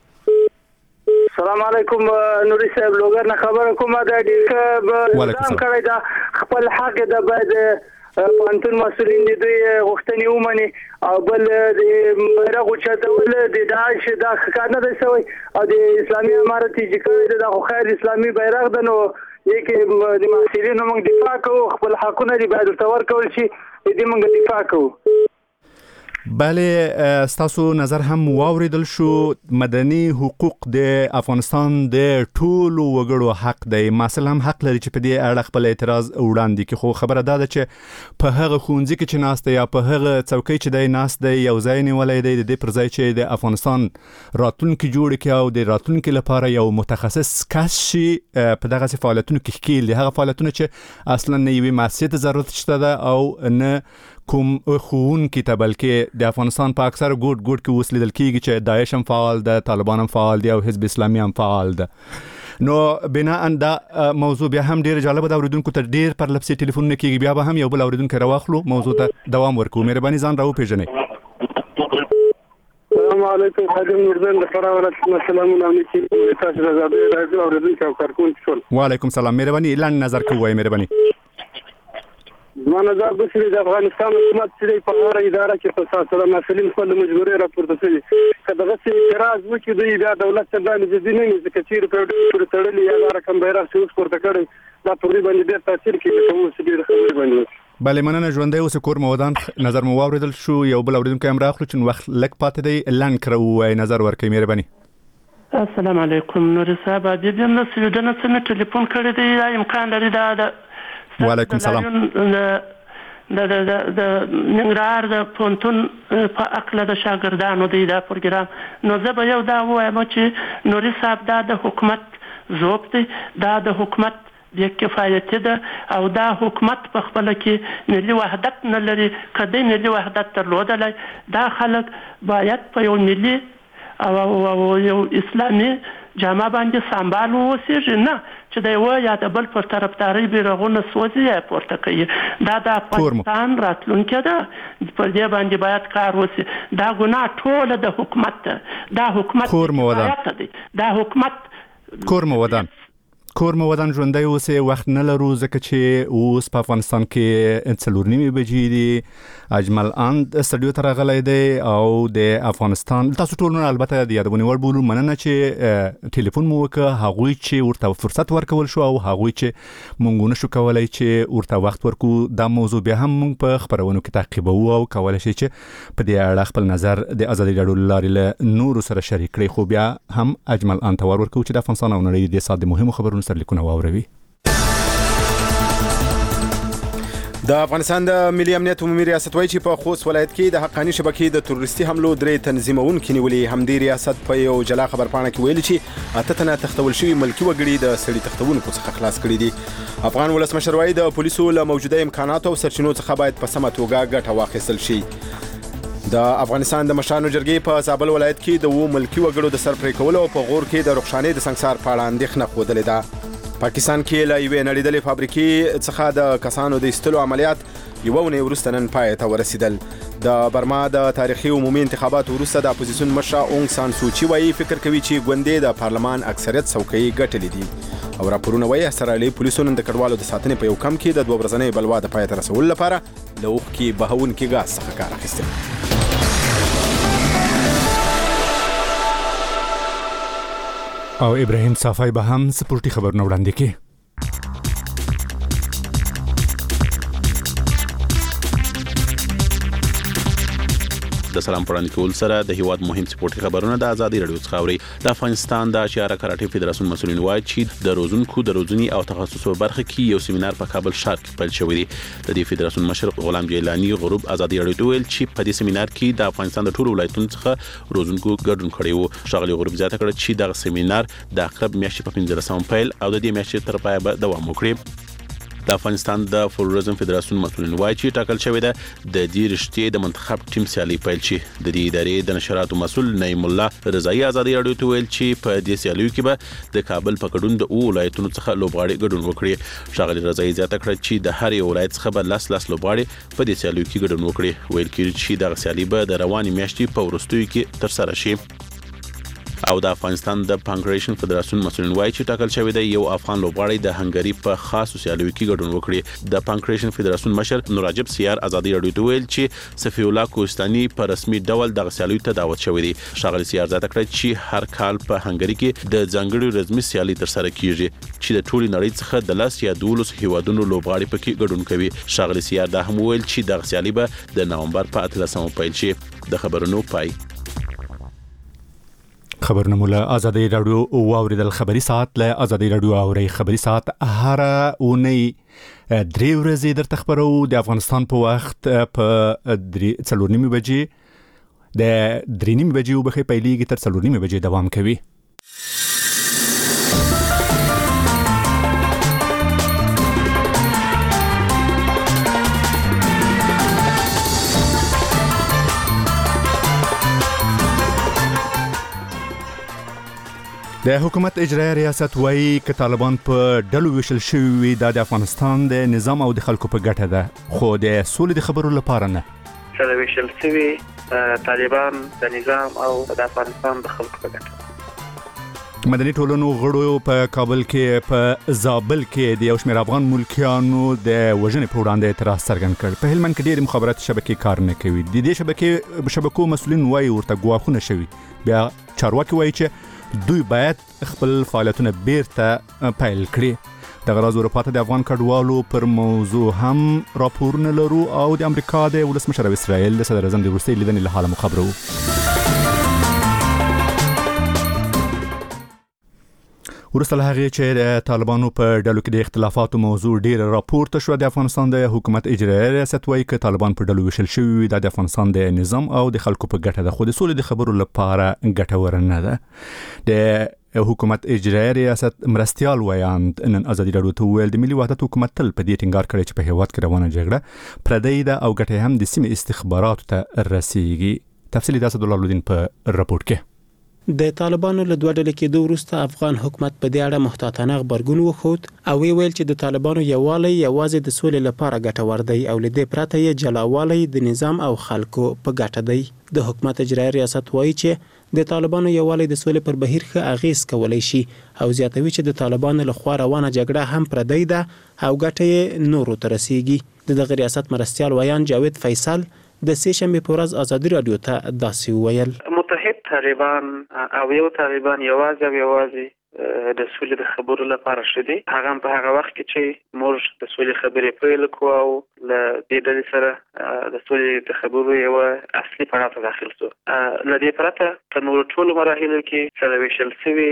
السلام علیکم نوري صاحب لوګر نه خبره کومه ده ډېر ځان کړی دا خپل حق د باید پوهنتون مسؤلین د دوی غوښتنې ومني او بل د بیرغ اوچتول د داعش دا ښکار نه دی شوی او د اسلامي امارت چې کوي دا خو خیر اسلامي بیرغ ده نو یکه د محصلینو موږ دفاع کوو خپل حقونه دي باید ورته ورکول شي دې موږ دفاع کوو. بله ستاسو نظر هم واوریدل شو. مدني حقوق د افغانستان د ټولو وګړو حق دی. محصل هم حق لري چې په دې اړه خپل اعتراض وړاندې کړي. خو خبره دا ده چې په هغه ښوونځي کې چې ناست دی یا په هغه څوکۍ چې دی ناست دی یو ځای نیولی دی د دې پر ځای چې د افغانستان راتلونکي جوړ کړي او د راتلونکي لپاره یو متخصص کس شي په دغسې فعالیتونو کې ښکیل دي. هغه فعالیتونه چې اصلا نه یوې مؤسسې ته ضرورت شته ده او نه کوم ښوونکي ته بلکې د افغانستان په اکثر ګوټ ګوټ کې اوس لیدل کېږي چې داعش هم فعال ده طالبان هم فعال دي او حزب اسلامي هم فعال ده. نو بنا دا موضوع بیا هم ډېر جالبه ده. اوریدونکو ته ډېر پرلپسې ټلیفونونه کېږي. بیا به هم یو بل اوریدونکی راواخلو موضوع ته دوام ورکوو. مهرباني ځان را وپېژنئ. السلام علیکم خادم نورزن د فراه ولایت سلامونه علیکم تاسو د ازادي راډیو اوریدونکو او کارکونکو ټول. وعلیکم سلام. مهرباني لنډ نظر کوئ. مهرباني. زما نظر به چې د افغانستان حکومت چې په هر اداره کې په سره مسلمان خپل مجبوري راپورته کوي که دغه اعتراض وکړي دوی بیا دولت ته باندې جدي نه نیسي که چیرې په تړلې یا رقم بیرغ چې اوس پورته کړی دا پر دې باندې ډېر تاثیر کوي چې موږ ډېر خبرې باندې. بله مننه. ژوندی اوسئ. کور مو ودان. نظر مو واوریدل شو. یو بل اوریدونکی هم راخلو چې وخت لږ پاتې دی. لنډ کړه ووایئ نظر ورکړئ. مهرباني. السلام علیکم نوري صاحب د دې نه سویډن څخه ټلیفون کړی دی یا امکان لري دا وعلیکم سلام د ننګرهار د پونتون په اکله د شاګردانو دی دا پروګرام نو زه به یو دا وایم چې نوري صاحب دا د حکومت ذوب دی دا د حکومت بیا کفایتي ده او دا حکومت په خپل کې ملي وحدت نه لري کدی ملي وحدت درلودلای دا خلک باید په یو ملي او یو اسلامي جامه باندې سمبال اوسېږي نه چې د یو یا د بل پر طرفداري بیرغونه سوځي یا پورته کوي دا د افغانستان راتلونکې ده پر دې باندې باید کار وشي دا ګناه ټول د حکومت ده دا حکومت دا حکومت کور مودان ژوندۍ اوسې وخت نه لرو ځکه چې اوس په افغانستان کې 4:30 بجې دي اجمل اند سټډیو ته راغلی دی او د افغانستان تاسو ټول البته د یادونې وړ بولو مننه چې ټلیفون مو وکړ هغوی چې ورته فرصت ورکول شو او هغوی چې مونږ نشو کولای چې ورته وخت ورکو دا موضوع بیا هم مونږ په خبرونو کې تعقیبوو او کولای شي چې په دې اړه خپل نظر د ازادي راډیو لارې له نورو سره شریک کړئ خو بیا هم اجمل اند ته ورکو چې د افغانستان او نړۍ د ساده مهمو خبرونو سره لیکونه واوروي د افغانستان د ملي امنیت عمومي ریاست وایي چې په خوست ولایت کې د حقاني شبکې د تروریستي حملو 3 تنظیمونکي نیولې همدې ریاست په یو جلا خبرپاڼه کې ویلي چې 8 تنه تختول شوي ملکي وګړي د سړي تختونکو څخه خلاص کړي دي افغان ولسمشر وایي د پولیسو له موجوده امکاناتو او سرچینو څخه باید په سمه توګه ګټه واخیستل شي د افغانستان د مشرانو جرګې په زابل ولایت کې د ملکي وګړو د سر پرې کولو او په غور کې د رخصانې د سنگسار په اړه اندېښنه ښودلې ده پاکستان کې له یوې نړیدلې فابریکې څخه د کسانو د ایستلو عملیات یوه اونۍ وروسته نن پای ته ورسېدل د برما د تاریخي عمومي انتخاباتو وروسته د اپوزیسیون مشره اونګ سان سوچي وایي فکر کوي چې ګوندې د پارلمان اکثریت څوکۍ ګټلې دي او راپورونه وایي استرالي پولیسو نن د کډوالو د ساتنې په یو کمپ کې د 2 ورځنۍ بلوا د پای ته رسولو لپاره له اوښکې بهونکي ګاز څخه کار اخیستی او ابراهیم صافی به هم سپورتي خبرونه وړاندې کړي د سلام پرانی کول سره د هیواد مهم سپورتي خبرونه د ازادي رادیو څخه اوري د افغانستان د اشاره کراټي فدراسیون مسؤلین وایي چې د روزونکو د روزنی او تخصصو برخه کې یو سیمینار په کابل ښار کې پیل شوی دی د دې فدراسیون مشر غلام جیلانی غروب ازادي رادیو ویل چې په دې سیمینار کې د افغانستان د ټولو ولایتونو څخه روزونکو ګډون کړي وو شغلي غروب زیاته کړ چې د سیمینار د اقرب میاشتې په 15 پیل او د دې میاشتې تر پایه به دوام وکړي د افغانستان د فوتبال فدراسیون مسؤلین وایي چې ټاکل شوی ده د دې رشتې د منتخب ټیم سیالي پیل شي د دې ادارې د نشراتو مسؤل نعیم الله رضایی ازادي رادیو ته ویل چې په دې سیالیو کې به د کابل په ګډون د ولایتونو څخه لوبغاړي ګډون وکړي شاغلي رضایی زیاته کړه چې د هر یو ولایت څخه به لاس لوبغاړي په دې سیالیو کې ګډون وکړي ویل کېږي چې د سیالي به د رواني میاشتې په وروستیو کې تر سره شي او د افغانستان د پانکریشن فدراسیون مسؤلین وایي چې ټاکل شوی دی یو افغان لوبغاړی د هنګری په خاصو سیالیو کې ګډون وکړي د پانکریشن فدراسیون مشر نوراجب سیار ازادي رادیو ته ویل چې صفی الله کوستانی په رسمي ډول د سیالیو ته دعوت شوی دی شاغلی سیار زیاته کړ چې هر کال په هنګری کې د ځانګړي رسمي سیالي تر سره کیږي چې د ټولي نړۍ څخه د لاس یا 12 هیوادونو لوبغاړي پکې ګډون کوي شاغلی سیار دا هم ویل چې د سیالي به د نومبر په 13 پیل شي د خبرونو پای خبرونه مولا آزادی رادیو واوریدل خبری ساعت له آزادی رادیو اوري خبری ساعت هر اونۍ 3 ورځې در تخبرو د افغانستان په وخت په 4:30 بجې د 3:30 بجې وبخې پیلېږي تر 4:30 بجې دوام کوي د حکومت اجرایي ریاست وایي چې طالبان په ډلو ویشل شوي د افغانستان د نظام او د خلکو په ګټه ده خو د سولې د خبرو لپاره نه چې ویشل شوي طالبان د نظام او د افغانستان د خلکو په ګټه مدني ټولنو غړو په کابل کې په زابل کې د یو شمېر افغان ملکیانو د وژنې په وړاندې اعتراض څرګند کړ په هلمند کې ډېرې مخابراتي شبکې کار نه کوي د دې شبکو مسؤلین وایي ورته ګواښونه شوي بیا چارواکي وایي چې دوی باید خپل فعالیتونه بیرته پیل کړي د غراز اروپا ته د افغان کډوالو پر موضوع هم راپورونه لرو او د امریکا د ولسمشر اسرائیل د صدر اعظم د وروستۍ لیدنې له حاله مخبرو وروسته له هغې چې د طالبانو په ډلو کې د اختلافاتو موضوع ډېره راپورته شوه، د افغانستان د حکومت اجرایي ریاست وایي که طالبان په ډلو ویشل شوي وي دا د افغانستان د نظام او د خلکو په ګټه ده، خو د سولې د خبرو لپاره ګټوره نه ده. د حکومت اجرایي ریاست مرستیال ویاند نن ازادي راډیو ته وویل د ملي وحدت حکومت تل په دې ټینګار کړی چې په هېواد کې روانه جګړه پردۍ ده او ګټه هم د سیمې استخباراتو ته رسیږي. تفصیلي د اسدالله الدین په راپورټ کې. د طالبانو له دوه ډلې کېدو وروسته افغان حکومت په دې اړه محتاطانه غبرګون وښود او ویل چې د طالبانو یووالی یوازې د سولې لپاره ګټور دی او له دې پرته یې جلاوالی د نظام او خلکو په ګټه دی. د حکومت اجرایي ریاست وایي چې د طالبانو یووالی د سولې پر بهیر ښه اغیز کولی شي او زیاتوي چې د طالبانو لخوا روانه جګړه هم پردۍ ده او ګټه یې نورو ته رسیږي. د دغه ریاست مرستیال ویان جاوید فیصل د سې شنبې په ورځ ازادي راډیو ته داسې وویل: متحد طالبان او یو طالبان یوازې د سولې د خبرو لپاره شدي، هغه په هغه وخت کې چې موږ د سولې خبرې پیل کوو او له دې ډلې سره د سولې د خبرو یو اصلي پړاو ته داخل شو. له دې پرته په نورو ټولو مراحلو کې سره ویشل شوي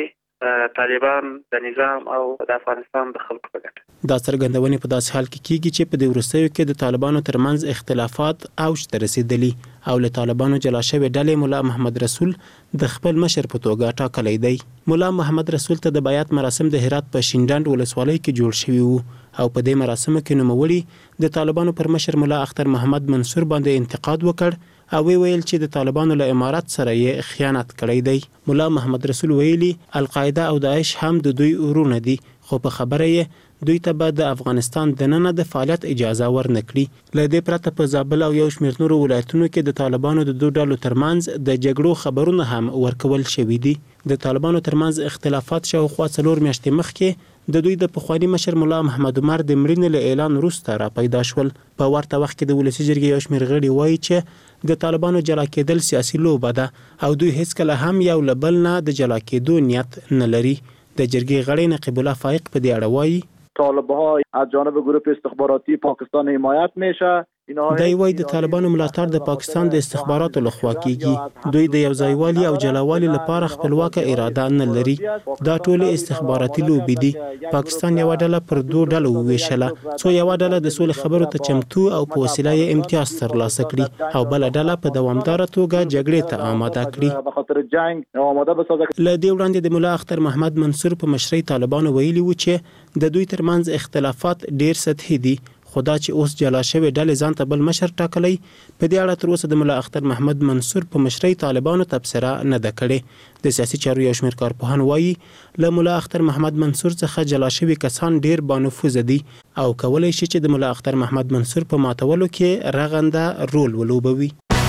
طالبان د نظام او د افغانستان د خلکو په ګټه. دا څرګندونې په داسې حال کې کیږي چې په دې وروستیو کې د طالبانو ترمنځ اختلافات اوج ته رسیدلي او له طالبانو جلا شوی ډلې مولا محمد رسول د خپل مشر په توګه ټاکلی دی. مولا محمد رسول ته د بیعت مراسم د هرات په شینډنډ ولسوالۍ کې جوړ شوي وو او په دې مراسمو کې نوموړي د طالبانو پر مشر مولا اختر محمد منصور باندې انتقاد وکړ او ویل چې د طالبانو له امارات سره یې خیانت کړی دی. مولا محمد رسول ویلي القاعده او داعش هم د دوی ورونه دي، خو په خبره یې دوی ته به د افغانستان دننه د فعالیت اجازه ورنکړي. له دې پرته په زابل او یو شمېر نورو ولایتونو کې د طالبانو د دوه ډلو ترمنځ د جګړو خبرونه هم ورکول شوي دي. د طالبانو ترمنځ اختلافات شاوخوا 4 میاشتې مخکې د دوی د پخواني مشر مولا محمد عمر د مړینې له اعلان وروسته را پیدا شول. په ورته وخت کې د ولسي جرګې یو شمېر غړي وایي چې د طالبانو جلا کېدل سیاسي لوبه ده او دوی هیڅکله هم یو له بل نه د جلا کېدو نیت نه لري. د جرګې غړی نقیب الله فائق په دې اړه وایي: طالب‌ها از جانب گروه استخباراتی پاکستان حمایت میشه. دی وایي د طالبانو ملاتړ د پاکستان د استخباراتو لخوا کیږي. دوی د یو ځایوالي او جلاوالي لپاره خپلواکه اراده نه لري. دا ټول استخباراتي لوبې دي. پاکستان یو ډله پر 2 ډلو وویشله، څو یو ډله د سولې خبرو ته چمتو او په وسیله یې امتیاز ترلاسه کړي او بل ډله په دوامداره توګه جګړې ته آماده کړي. به خاطر جنگ آماده بسازه. له دې وړاندې د مولا اختر محمد منصور په مشرۍ طالبانو ویلي وو چې د دوی ترمنځ اختلافات ډیر سطحي دي، خو دا چې اوس جلا شوی ډلې ځان ته بل مشر ټاکلی په دې اړه تر اوسه د مولا اختر محمد منصور په مشرۍ طالبانو تبصره نه ده کړې. د سیاسي چارو یو شمېر کارپوهان وایي له مولا اختر محمد منصور څخه جلا شوي کسان ډیر بانفوذه دي او کولی شي چې د مولا اختر محمد منصور په ماتولو کې رغنده رول ولوبوي.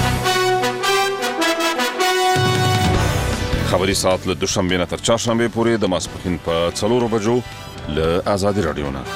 خبري ساعت له دوشنبه نه تر چهارشنبه پورې د ماسپښین په 4 بجو له ازادي راډیو نه.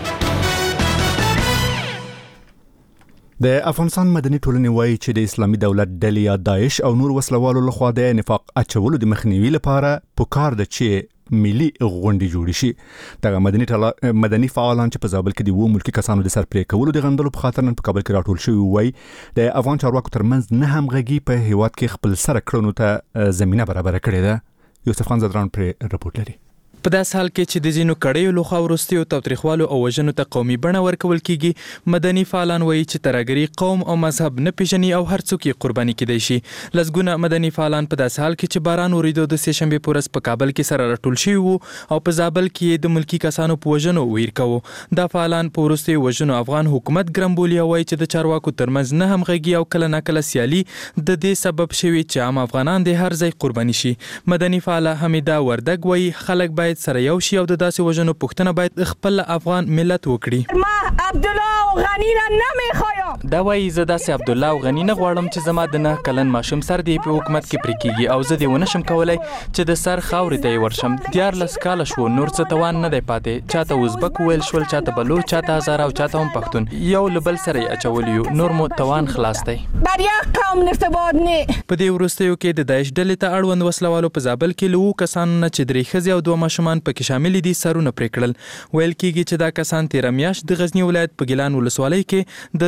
د افغانستان مدني ټولنې وایي چې د اسلامي دولت ډلې یا داعش او نور وسلوالو لخوا د نفاق اچولو د مخنیوي لپاره پکار ده چې ملي غونډې جوړې شي. دغه مدني فعالان چې په زابل کې د 2 ملکي کسانو د سرپرې کولو د غندلو په خاطر نن په کابل کې راټول شوي وایي د افغان چارواکو ترمنځ نه همغږي په هیواد کې خپل سره کړنو ته زمينه برابر کړې ده. یوسف خان زدران پر رپورټ لري. په داس حال کې چې د ځینو کړیو لخوا وروستیو تاوتریخوالو او وژنو ته قومي بڼه ورکول کیږي، مدني فعالان وایي چې ترهګري قوم او مذهب نه پیژني او هر څوک یې قرباني کیدای شي. لسګونه مدني فعالان په داس حال کې چې باران وریدو د سې شنبې په ورځ په کابل کې سره راټول شوي وو او په زابل کې د ملکی کسانو په وژنو ویر کوو. دا فعالان په وروستیو وژنو افغان حکومت ګرمبولي وایي چې د چارواکو ترمنځ نه همغږي او کله ناکله سیالي د دې سبب شوي چې عام افغانان د هر ځای قرباني شي. مدني فعاله حمیده وردګ وایي خلک باید سره یو شي او د داسې وژنو پوښتنه باید خپل افغان ملت وکړي. ما عبدالله او غنی را نمیخوایم. دا وایي زه داسې عبدالله او غنی نه غواړم چې زما د 9 کلن ماشوم سر دی په حکومت کې پرې کیږي او زه دې ونشم کولای چې د سر خاورې ته یې ورشم. 14 کاله شو، نور څه توان نه دی پاتې. چاته ازبک ویل شول، چاته بلوچ، چاته هزاره او چاته هم پښتون. یو له بل سره یې اچولی یو، نور مو توان خلاص دی. بر یک قوم نفتباد نه. په دې وروستیو کې د داعش ډلې ته اړوند وسلوالو په زابل کې له 2 کسانو نه چې 3 ښځې او 2 ماشومان پکې شامل دي سرونه پرې کړل. ویل کېږي چې دا کسان 13 میاشت د غزنی ولایت په ګیلان ولسوالۍ کې د داعش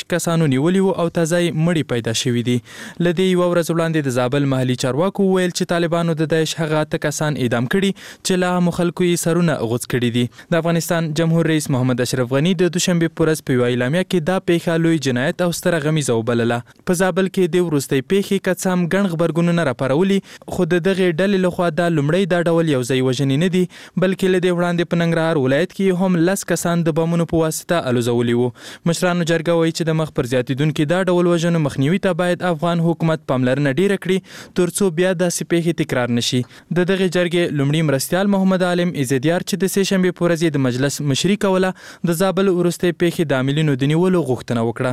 کسانو نیولي وو او تازه مړي پیدا شوي دي. له دې یوه ورځ وړاندې د زابل محلي چارواکو وویل چې طالبانو د داعش هغه اته کسان اعدام کړي چې له عامو خلکو یې سرونه غوڅ کړي دي. د افغانستان جمهور رئیس محمد اشرف غني د دوشنبې په ورځ په یوه اعلامیه کې دا پیښه لوی جنایت او ستره غمیزه وبلله. په زابل کې د وروستۍ پیښې که څه هم ګڼ غبرګونونه راپارولي، خو د دغې ډلې لخوا دا لومړی دا ډول یو ځای وژنې نه دي، بلکې له دې وړاندې په ننګرهار ولایت کې هم 10 کسان د بمونو په واسطه الوزولي وو. مشرانو جرګه وایي چې د مخ پر زیاتېدونکي دا ډول وژنو مخنیوي ته باید افغان حکومت پاملرنه ډیره کړي ترڅو بیا داسې پیښې تکرار نشي. د دغې جرګې لومړي مرستیال محمد عالم عزیدیار چې د سې شنبې په ورځ د مجلس مشري کوله، د زابل وروستۍ پیښې د عاملینو د نیولو غوښتنه وکړه.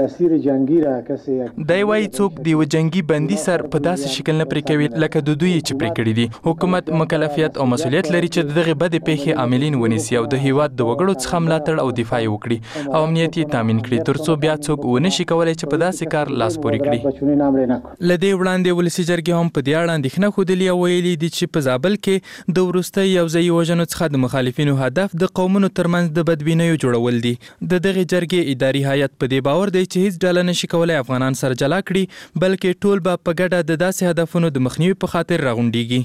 دی وایي څوک د یوه جنګي بندي سر په داسې شکل نه پرې کوي لکه د دوی چې پرې کړي دي. حکومت مکلفیت او مسؤلیت لري چې دغه بدې پیښې عاملین ونیسي او د هیواد د وګړو څخه ملاتړ او دفاع وکړي او امنیت یې تامین کړي ترڅو بیا څوک ونشي کولی چې په داسې کار لاس پورې کړي. له دې وړاندې ولسي جرګې هم په دې اړه اندېښنه ښودلې او ویلي دي چې په زابل کې د وروستۍ یوځایي وژنو څخه د مخالفینو هدف د قومونو ترمنځ د بدبینیو جوړول دي. د دغې جرګې اداري هیئت په دې باور دی چې هیڅ ډله نشي کولی افغانان سره جلا کړي، بلکې ټول به په ګډه د داسې هدفونو د مخنیوي په خاطر راغونډیږي.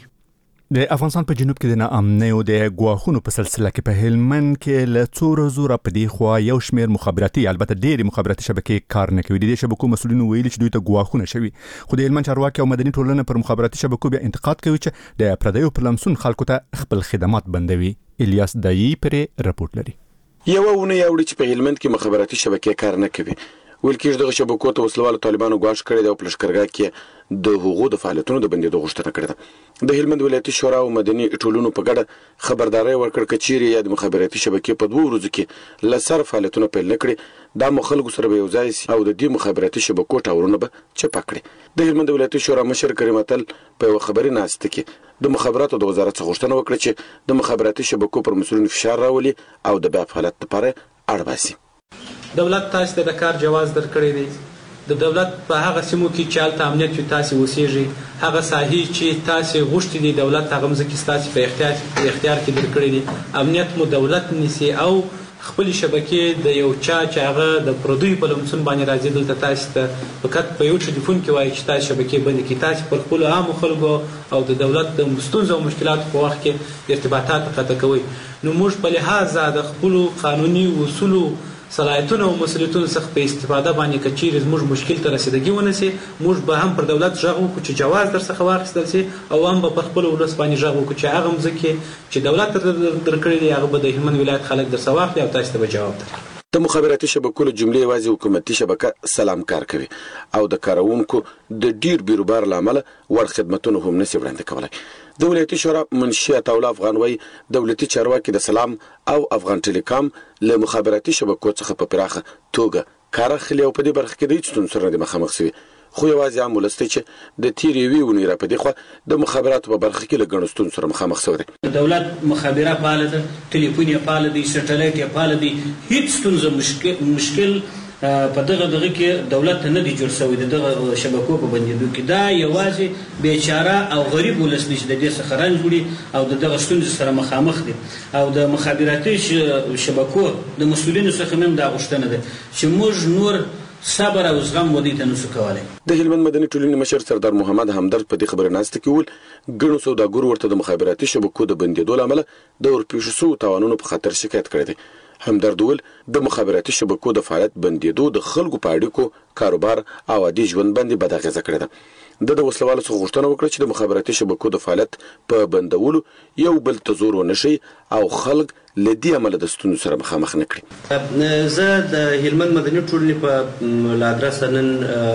د افغانستان په جنوب کې د ناامنیو د ګواښونو په سلسله کې په هلمند کې له څو ورځو راپدې خوا یو شمېر مخابراتي البته ډېرې مخابراتي شبکې کار نه کوي. د دې شبکو مسؤلینو ویلي چې دوی ته ګواښونه شوي، خو د هلمند چارواکي او مدني ټولنه پر مخابراتي شبکو بیا انتقاد کوي چې د پردیو پر لمسون خلکو ته خپل خدمات بندوي. الیاس دایي پرې رپورټ لري. یوه اونۍ اوړي چې په هلمند کې مخابراتي شبکې کار نه کوي. ویل کېږي دغه شبکو ته وسلوالو طالبانو ګواښ کړی دی او په لښکرګاه کې د هغو د فعالیتونو د بندېدو غوښتنه کړې ده. د هلمند ولایتي شورا او مدني ټولنو په ګډه خبرداری ورکړ که چیرې یا د مخابراتي شبکې په 2 ورځو کې له سر فعالیتونه پیل نه کړي، دا مو خلکو سره به یو ځای سي او د دې مخابراتي شبکو ټاورونه به چپه کړي. د هلمند ولایتي شورا مشر کریم اتل په یوه خبري ناسته کې د مخابراتو د وزارت څخه غوښتنه وکړه چې د مخابراتي شبکو پر مسؤلینو فشار راولي او د بیا فعالیت لپاره اړ باسي. دولت تاسو ته د کار جواز درکړی دی. د دولت په هغه سیمو کې چې هلته امنیت وي تاسو اوسېږئ، هغه ساحې چې تاسو غوښتي دي دولت هغه مځکې ستاسو په اختیار کې درکړي دي. امنیت مو دولت نیسي او خپلې شبکې د یو چا چې هغه د پردیو په لمسون باندې راځي دلته تاسو ته فقط په یو ټلیفون کې وایي چې تاسو شبکې بندې کړئ. تاسو پر خپلو عامو خلکو او د دولت د ستونزو او مشکلاتو په وخت کې ارتباطات قطع کوئ. نو موږ په لحاظ د خپلو قانوني اصولو صلاحیتونو او مسؤلیتونو څخه په استفاده باندې که چیرې زموږ مشکل ته رسیدګي ونسي، موږ به هم پر دولت غږ وکړو چې جواز درڅخه واخیستل سي او هم به پر خپل ولس باندې غږ وکړو چې هغه مځکې چې دولت درکړي دي هغه به د هلمند ولایت خلک درڅخه واخلي او تاسو ته به جواب درکړي. د مخابراتي شبکو له جملې یوازې حکومتي شبکه سلام کار کوي او د کارونکو د ډیر بیروبار له امله وړ خدمتونه هم نشي وړاندې کولی. د ولایتي شورا منشي عطاالله افغان وایي دولتي چارواکي د سلام او افغان ټیلیکام له مخابراتي شبکو څخه په پراخه توګه کار اخلي او په دې برخه کې د هیڅ ستونزو سره مخامخ شوي، خو یوازې عام ولس چې د تیرې یوې اونۍ راپدې خوا د مخابراتو په برخه کې له ګڼو ستونزو سره مخامخ شوی دی. د دولت مخابره فعاله ده، ټلیفون یې فعاله دی، سټلایټ یې فعاله دی، هیڅ ستونزه مشکل په دغه کې دولت ته نه دی جوړ شوی د دغه شبکو په بندېدو کې. دا یوازې بیچاره او غریب ولس دی چې د دې څخه رنج وړي او د دغه ستونزې سره مخامخ دي. او د مخابراتي شبکو د مسؤلینو څخه هم دا غوښتنه ده چې موږ نور صبر او زغم ودی ته نسو کولای. د هلمند مدني ټولنې مشر سردار محمد همدرد په دې خبره ناسته کې ول ګڼو سوداګرو ورته د مخابراتي شبکو د بندېدو له امله د ورپېښو شوو تاوانونو په خاطر شکایت کړی دی. همدرد وویل د مخابراتي شبکو د فعالیت بندېدو د خلکو په اړیکو، کاروبار او عادي ژوند باندې بد اغېزه کړې ده. د وسلوالو څخه غوښتنه وکړه چې د مخابراتي شبکو د فعالیت په بندولو یو بل ته زور ونه شي او خلک له دې عمله د ستونزو سره مخامخ نه کړي. زه د هلمند مدني ټولنې په لادرسه نن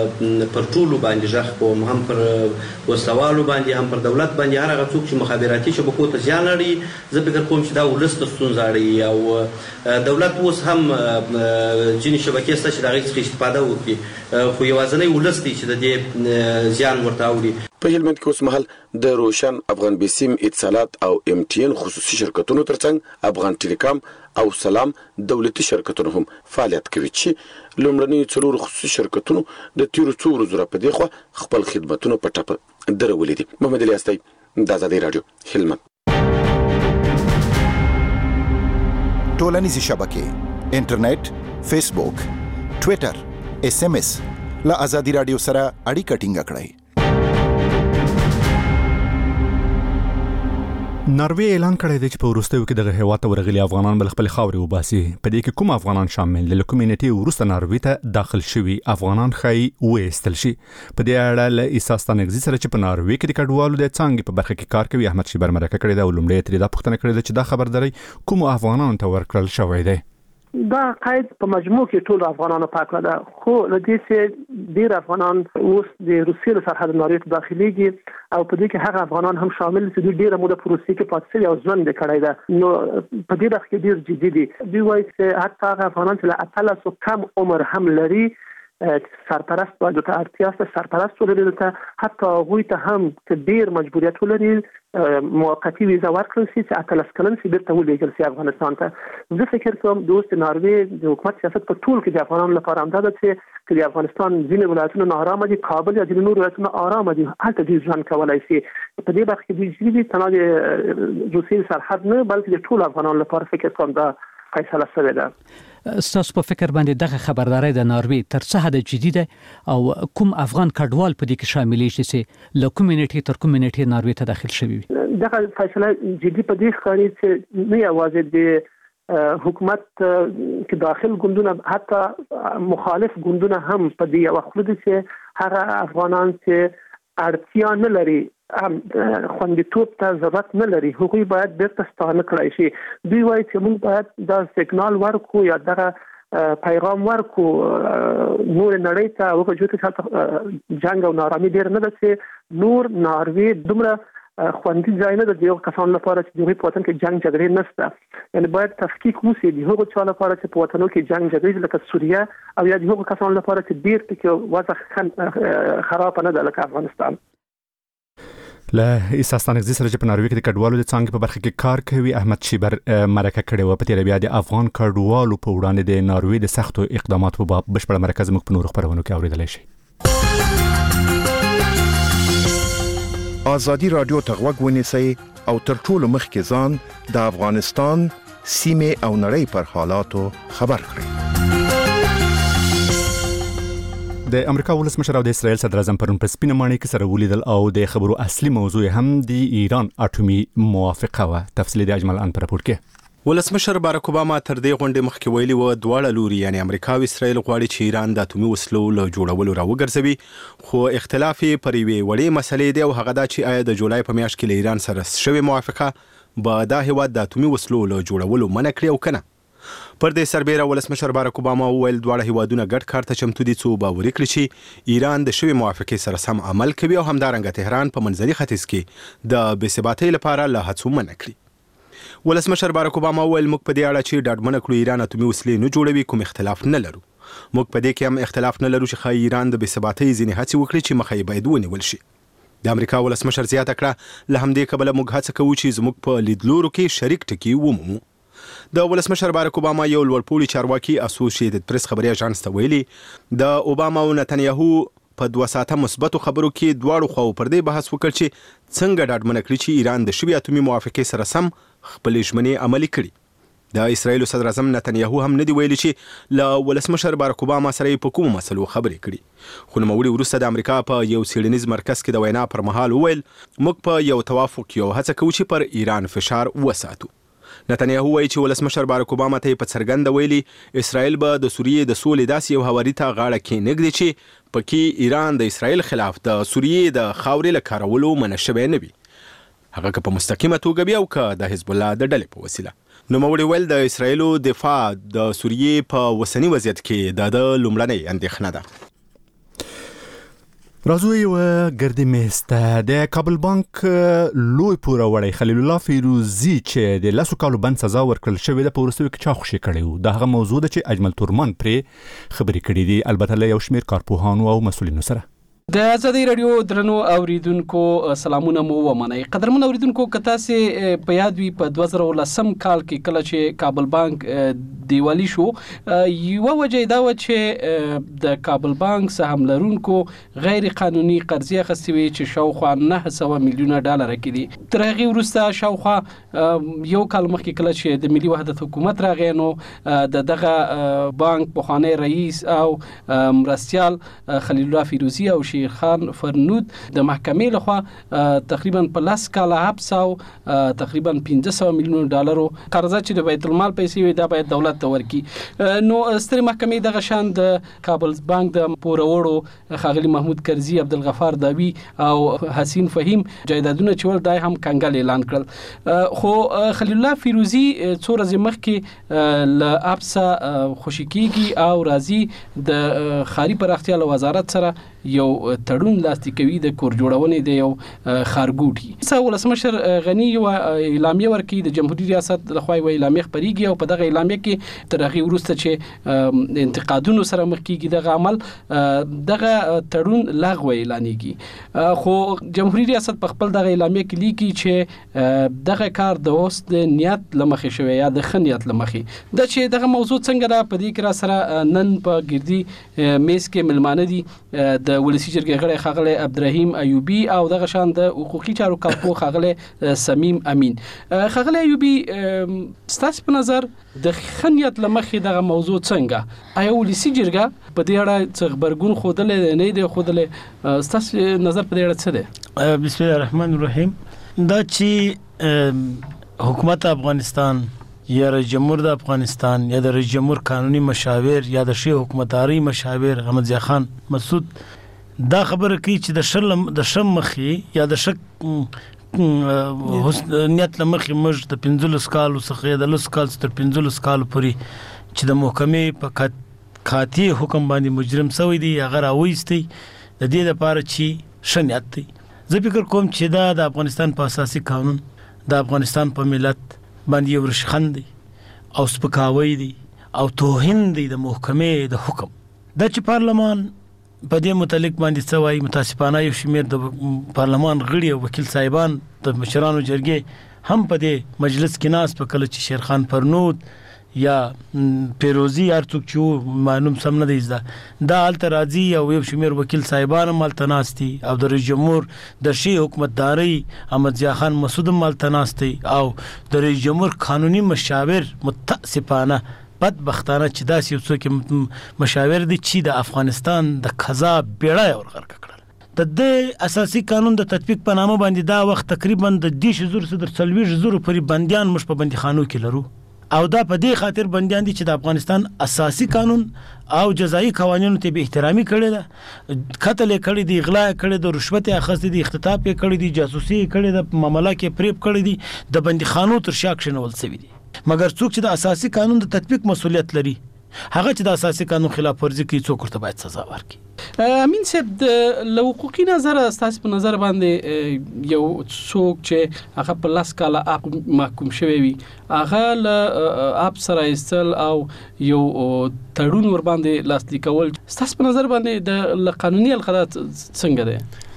پر ټولو باندې غږ کوم، هم پر وسلوالو باندې هم پر دولت باندې. هر هغه څوک چې مخابراتي شبکو ته زیان اړوي زه فکر کوم چې دا ولس ته ستونزه اړوي او دولت اوس هم ځینې شبکې شته چې د هغې څخه استفاده وکړي، خو یوازینی ولس دی چې د دې زیان ورته اوري. په هلمند کې اوس مهال د روشن، افغان بیسیم، اتصالات او MTN خصوصي شرکتونو ترڅنګ افغان ټیلیکام او سلام دولتي شرکتونه هم فعالیت کوي چې لومړني 4 خصوصي شرکتونو د تیرو څو ورځو راپدې خوا خپل خدمتونه په ټپه درولي دي. محمد الیاس دی، د آزادۍ راډیو، هلمند. ټولنیزې شبکې: انټرنیټ، فیسبوک، ټویټر SMS له ازادي رادیو سره اړیکه ټینګه کړئ. ناروې اعلان کړی دی چې په وروستیو کې دغه هیواد ته ورغلي افغانان بل خپل خاورې وباسي. په دې کې کوم افغانان شامل دي؟ له کومې نېټې وروسته ناروې ته داخل شوي افغانان ښایي وایستل شي. په دې اړه له عیسی ستانکزي سره چې په ناروې کې د کډوالو د څانګې په برخه کې کار کوي احمد شیبر مرکه کړې ده او لومړی ترې دا پوښتنه کړې ده چې دا خبرداری کوم افغانانو ته ورکړل شوی دی. دا قید په مجموع کې ټول افغانانو پاکه ده، خو لدې چې ډیر افغانان اوس د روسیې له سرحد ناروې ته داخليږي او په دې کې هغه افغانان هم شامل دي چې ډیره موده په روسیې کې پاتې شوي او ژوند یې کړی ده. نو په دې وخت کې ډیر جدي دي. دوی وایي چې حتی هغه افغانان چې له 18 کم عمر هم لري سرپرست باید ته اړتیا ست سرپرست ولري، ته حتی هغوی ته هم چې ډیر مجبوریت ولري موقتی ویزا ورکړل شي چې 18 کلن شي بیرته ولېږل شي افغانستان ته. زه فکر کوم دوست ناروې د حکومت سیاست په ټول کې د افغانانو لپاره هم دا ده چې د افغانستان ځینې ولایتونه ناارامه دي، کابل یا ځینې نور ولایتونه آرامه دي، هلته دوی ژوند کولی شي. په دې وخت کې دوی ځینې دي تنها د روسیې سرحد نه بلکې د ټولو افغانانو لپاره فکر کوم دا فیصله شوې ده. ستاسو په فکر باندې دغه خبرداری د ناروې تر څه حد جدي ده او کوم افغان کډوال په دې کې شاملېږي چې له کومې نېټې تر کومې نېټې ناروې ته داخل شوي وي؟ دغه فیصله جدي په دې ښکاري چې نه یوازې د حکومت کې داخل ګوندونه حتی مخالف ګوندونه هم په دې یو خوله دي چې هغه افغانان چې اړتیا نه لري خوندیتوب ته ضرورت نه لري هغوی باید بیرته ستانه کړای شي. دوی وایي چې موږ باید دا سیګنال ورکو یا دغه پیغام ورکو نور نړۍ ته وګورئ چې جنگ او نارامي ډېر نه ده چې نور ناروې دومره خوندي ځای نه ده د یو کسانو لپاره چې دوی په وطن کې جنگ جګړې نشته. یعنی باید تفکیک وشي د هغو چا لپاره چې په وطنو کې جنگ جګړې لکه سوریه او یا د هغو کسانو لپاره چې ډېر پکې وضع خراب نه ده لکه افغانستان. له عیسی ستانکزي سره چې په ناروې کې د کډوالو د څانګې په برخه کې کار کوي احمد شیبر مرکه کړې وه. په تېره بیا د افغان کډوالو په وړاندې د ناروې د سختو اقداماتو په باب بشپړه مرکه زموږ په نورو خپرونو کې اورېدلی شئ. ازادي رادیو ته غوږ ونیسئ او تر ټولو مخکې ځان د افغانستان سیمې او نړۍ پر حالاتو خبر کړئ. د امریکا ولسمشر او د اسرائیل صدر اعظم پرون په سپینه ماڼۍ کې سره ولیدل او د خبرو اصلي موضوع هم د ایران اټومي موافقه وه. تفصیل د اجمل ان پر راپور کې ولسمشر بارک اوباما تر دې غونډې مخکې ویلي و دواړه لوري یعنی امریکا او اسرائیل غواړي چې ایران د اټومي وسلو له جوړولو راوګرځوي، خو اختلاف پر یوې وړې مسلې دی او هغه دا چې آیا د جولای په میاشت کې له ایران سره شوې موافقه به دا هیواد د اټومي وسلو له جوړولو منع کړي او کنه. پر دې سربېره ولسمشر بارک اوباما وویل دواړه هیوادونه ګډ کار ته چمتو دي څو باوري کړي چې ایران د شوې موافقې سره سم عمل کوي او همدارنګه تهران په منځني ختیځ کې د بې ثباتۍ لپاره له هڅو منع کړي. ولسمشر بارک اوباما وویل موږ په دې اړه چې ډاډمنه کړو ایران اټومي وسلې نه جوړوي کوم اختلاف نه لرو. موږ په دې کې هم اختلاف نه لرو چې ښایي ایران د بې ثباتۍ ځینې هڅې وکړي چې مخه یې باید ونیول شي. د امریکا ولسمشر زیاته کړه له همدې کبله موږ هڅه کوو چې زموږ په لیدلورو کې شریک ټکي ومومو. د ولسمشر بارک اوباما یو لوړپوړي چارواکي اسوسییټډ پریس خبري اژانس ته ویلي د اوباما او نتنیاهو په 2 ساعته مثبتو خبرو کې دواړو خواو پر دې بحث وکړ چې څنګه ډاډمنه کړي چې ایران د شوې اټومي موافقې سره سم خپل ژمنې عملي کړي. د اسرائیل صدر اعظم نتنیاهو هم ندی ویلي چې له ولسمشر بارک اوباما سره په کومو مسلو خبرې کړي، خو نوموړي وروسته د امریکا په یو څېړنیز مرکز کې د وینا پر مهال وویل موږ په یو توافق یو هڅه کوو چې پر ایران فشار وساتو. نتنیاهو وایي چې ولسمشر بارک اوباما ته په څرګنده ویلي اسرائیل به د سوریې د سولې داسې یو هواري ته غاړه کېنږدي چې پکې ایران د اسرائیل خلاف د سوریې د خاورې له کارولو منع شوی نه وي، هغه که په مستقیمه توګه وي او که د حزب الله د ډلې په وسیله. نوموړي ویل د اسرائیلو دفاع د سوریې په اوسني وضعیت کې د لومړنۍ اندېښنه ده. راځو یو ګردې میز ته. د کابل بانک لوی پوروړی خلیل الله فیروزي چې د 10 کالو بند سزا ورکړل شوې ده په وروستیو کې چا خوشي کړی و. دا هغه موضوع ده چې اجمل تورمان پرې خبرې کړې دي، البته له یو شمېر کارپوهانو او مسؤلینو سره. د ازادي رادیو درنو اوریدونکو سلامونه مو ومنئ. قدرمن اوریدونکو که تاسو په یاد وي په 2010 کال کې کله چې کابل بانک دیوالي شو. یو وجه دا و چې د کابل بانک سهم لرونکو غیر قانوني قرضې اخیستې وي چې شاوخوا 900 میلیونه ډالر کېدي. تر هغې وروسته شاوخوا یو کال مخکې کله چې د ملي وحدت حکومت راغی نو د دغه بانک پخوانی رئیس او مرستیال خلیل الله فیروزی او شیر خان فرنود د محکمې لخوا تقریبا په 10 کاله حبس او تقریبا 500 میلیونه ډالرو قرضه چې د بیت المال پیسې وي دا باید دولت ته ورکړي. نو سترې محکمې دغه شان د کابل بانک د پوروړو ښاغلي محمود کرزي، عبدالغفار داوی او حسین فهیم جایدادونه چول دای هم کنګل اعلان کړل. خو خلیل الله فیروزی څو ورځې مخکې له حبسه خوشي کیږي او راځي د ښاري پراختیا له وزارت سره یو تړون لاسلیک کوي د کور جوړونې د یو ښارګوټي. ولسمشر غنی یو اعلامیه ورکړي د جمهوریت ریاست لخوا یو اعلامیه خپریږي او په دغه اعلامیه کې تر هغې وروسته چې انتقادونو سره مخ کیږي دغه عمل دغه تړون لغوه اعلانېږي. خو جمهوریت ریاست په خپل دغه اعلامیه کې لیکي چې دغه کار د اوس د نیت له مخې شوی یا د ښه نیت له مخې د چې دغه موضوع څنګه ده. په دې کې را سره نن په ګردي میز کې ملمانه دي د ولسی جرګې غړی ښاغلی عبدالرحیم ایوبي او دغه شان د حقوقي چارو کارپو ښاغلی سمیم امین. ښاغلی ایوبي، ستاسو په نظر د ښه نیت له مخې دغه موضوع څنګه آیا ولسی جرګه په دې اړه څه غبرګون ښودلی دی نه دی ښودلی؟ ستاسو نظر په دې اړه څه دی؟ بسم الله الرحمن الرحیم. دا چې حکومت افغانستان یا رئیس جمهور د افغانستان یا د رئیس جمهور قانوني مشاور یا د ښې حکومتداري مشاور احمد ضیاء خان مسعود دا خبره کوي چې د شم مخې یا د شک نیت لمخې موږ د 15 کالو څخه د 10 کال تر 15 کالو پورې چې د محکمې په قاطع حکم باندې مجرم شوی دی هغه راوېستی د دې لپاره چې ښه نیت دی. زه فکر کوم چې دا د افغانستان په اساسي قانون د افغانستان په ملت باندې یو رشخند دی او سپکاوی دی او توهین دی د محکمې د حکم. دا چې پارلمان په دې متعلق باندې څه وایي، متاسفانه یو شمېر د پارلمان غړي او وکیل صاحبان د مشرانو جرګې هم په دې مجلس کې ناست په کله چې شیرخان فرنود یا پیروزی هر څوک چې معلوم سم نه دی زده دا هلته راځي او یو شمېر وکیل صاحبان هم هلته ناست دي او د رئیس جمهور د ښې حکومتدارۍ احمد ضیاء خان مسعود هم هلته ناست دی او د رئیس جمهور قانوني مشاور متاسفانه بدبختانه چې داسې یو څوک مشاور دی چې د افغانستان د قضا بیړۍ ورغرقه کړل. د دې اساسي قانون د تطبیق په نامه باندې دا وخت تقریبا د 10,000 تر 40,000 پورې بندیان موږ په بندیخانو کې لرو او دا په دې خاطر بندیان دي چې د افغانستان اساسي قانون او جزایي قوانینو ته به احترامي کړی ده، قتل یې کړی دی، اغلا یې کړی دی، رشوت یې اخیستی دی، اختطاف یې کړی دی، جاسوسي یې کړې ده، معامله کې فریب کړی دی، د بندیخانو تر شا کښېنول شوي دي. مګر څوک چې د اساسي قانون د تطبیق مسؤلیت لري هغه چې د اساسي قانون خلاف ورزي کوي څوک ورته باید سزا ورکړي. امین صاحب، د حقوقي نظر ستاسو په نظر باندې یو څوک چې هغه په 10 کاله محکوم شوی وي هغه له اپ سره ایستل او یو تړون ور باندې لاسلیک کول ستاسو په نظر باندې د قانوني الخطا څنګه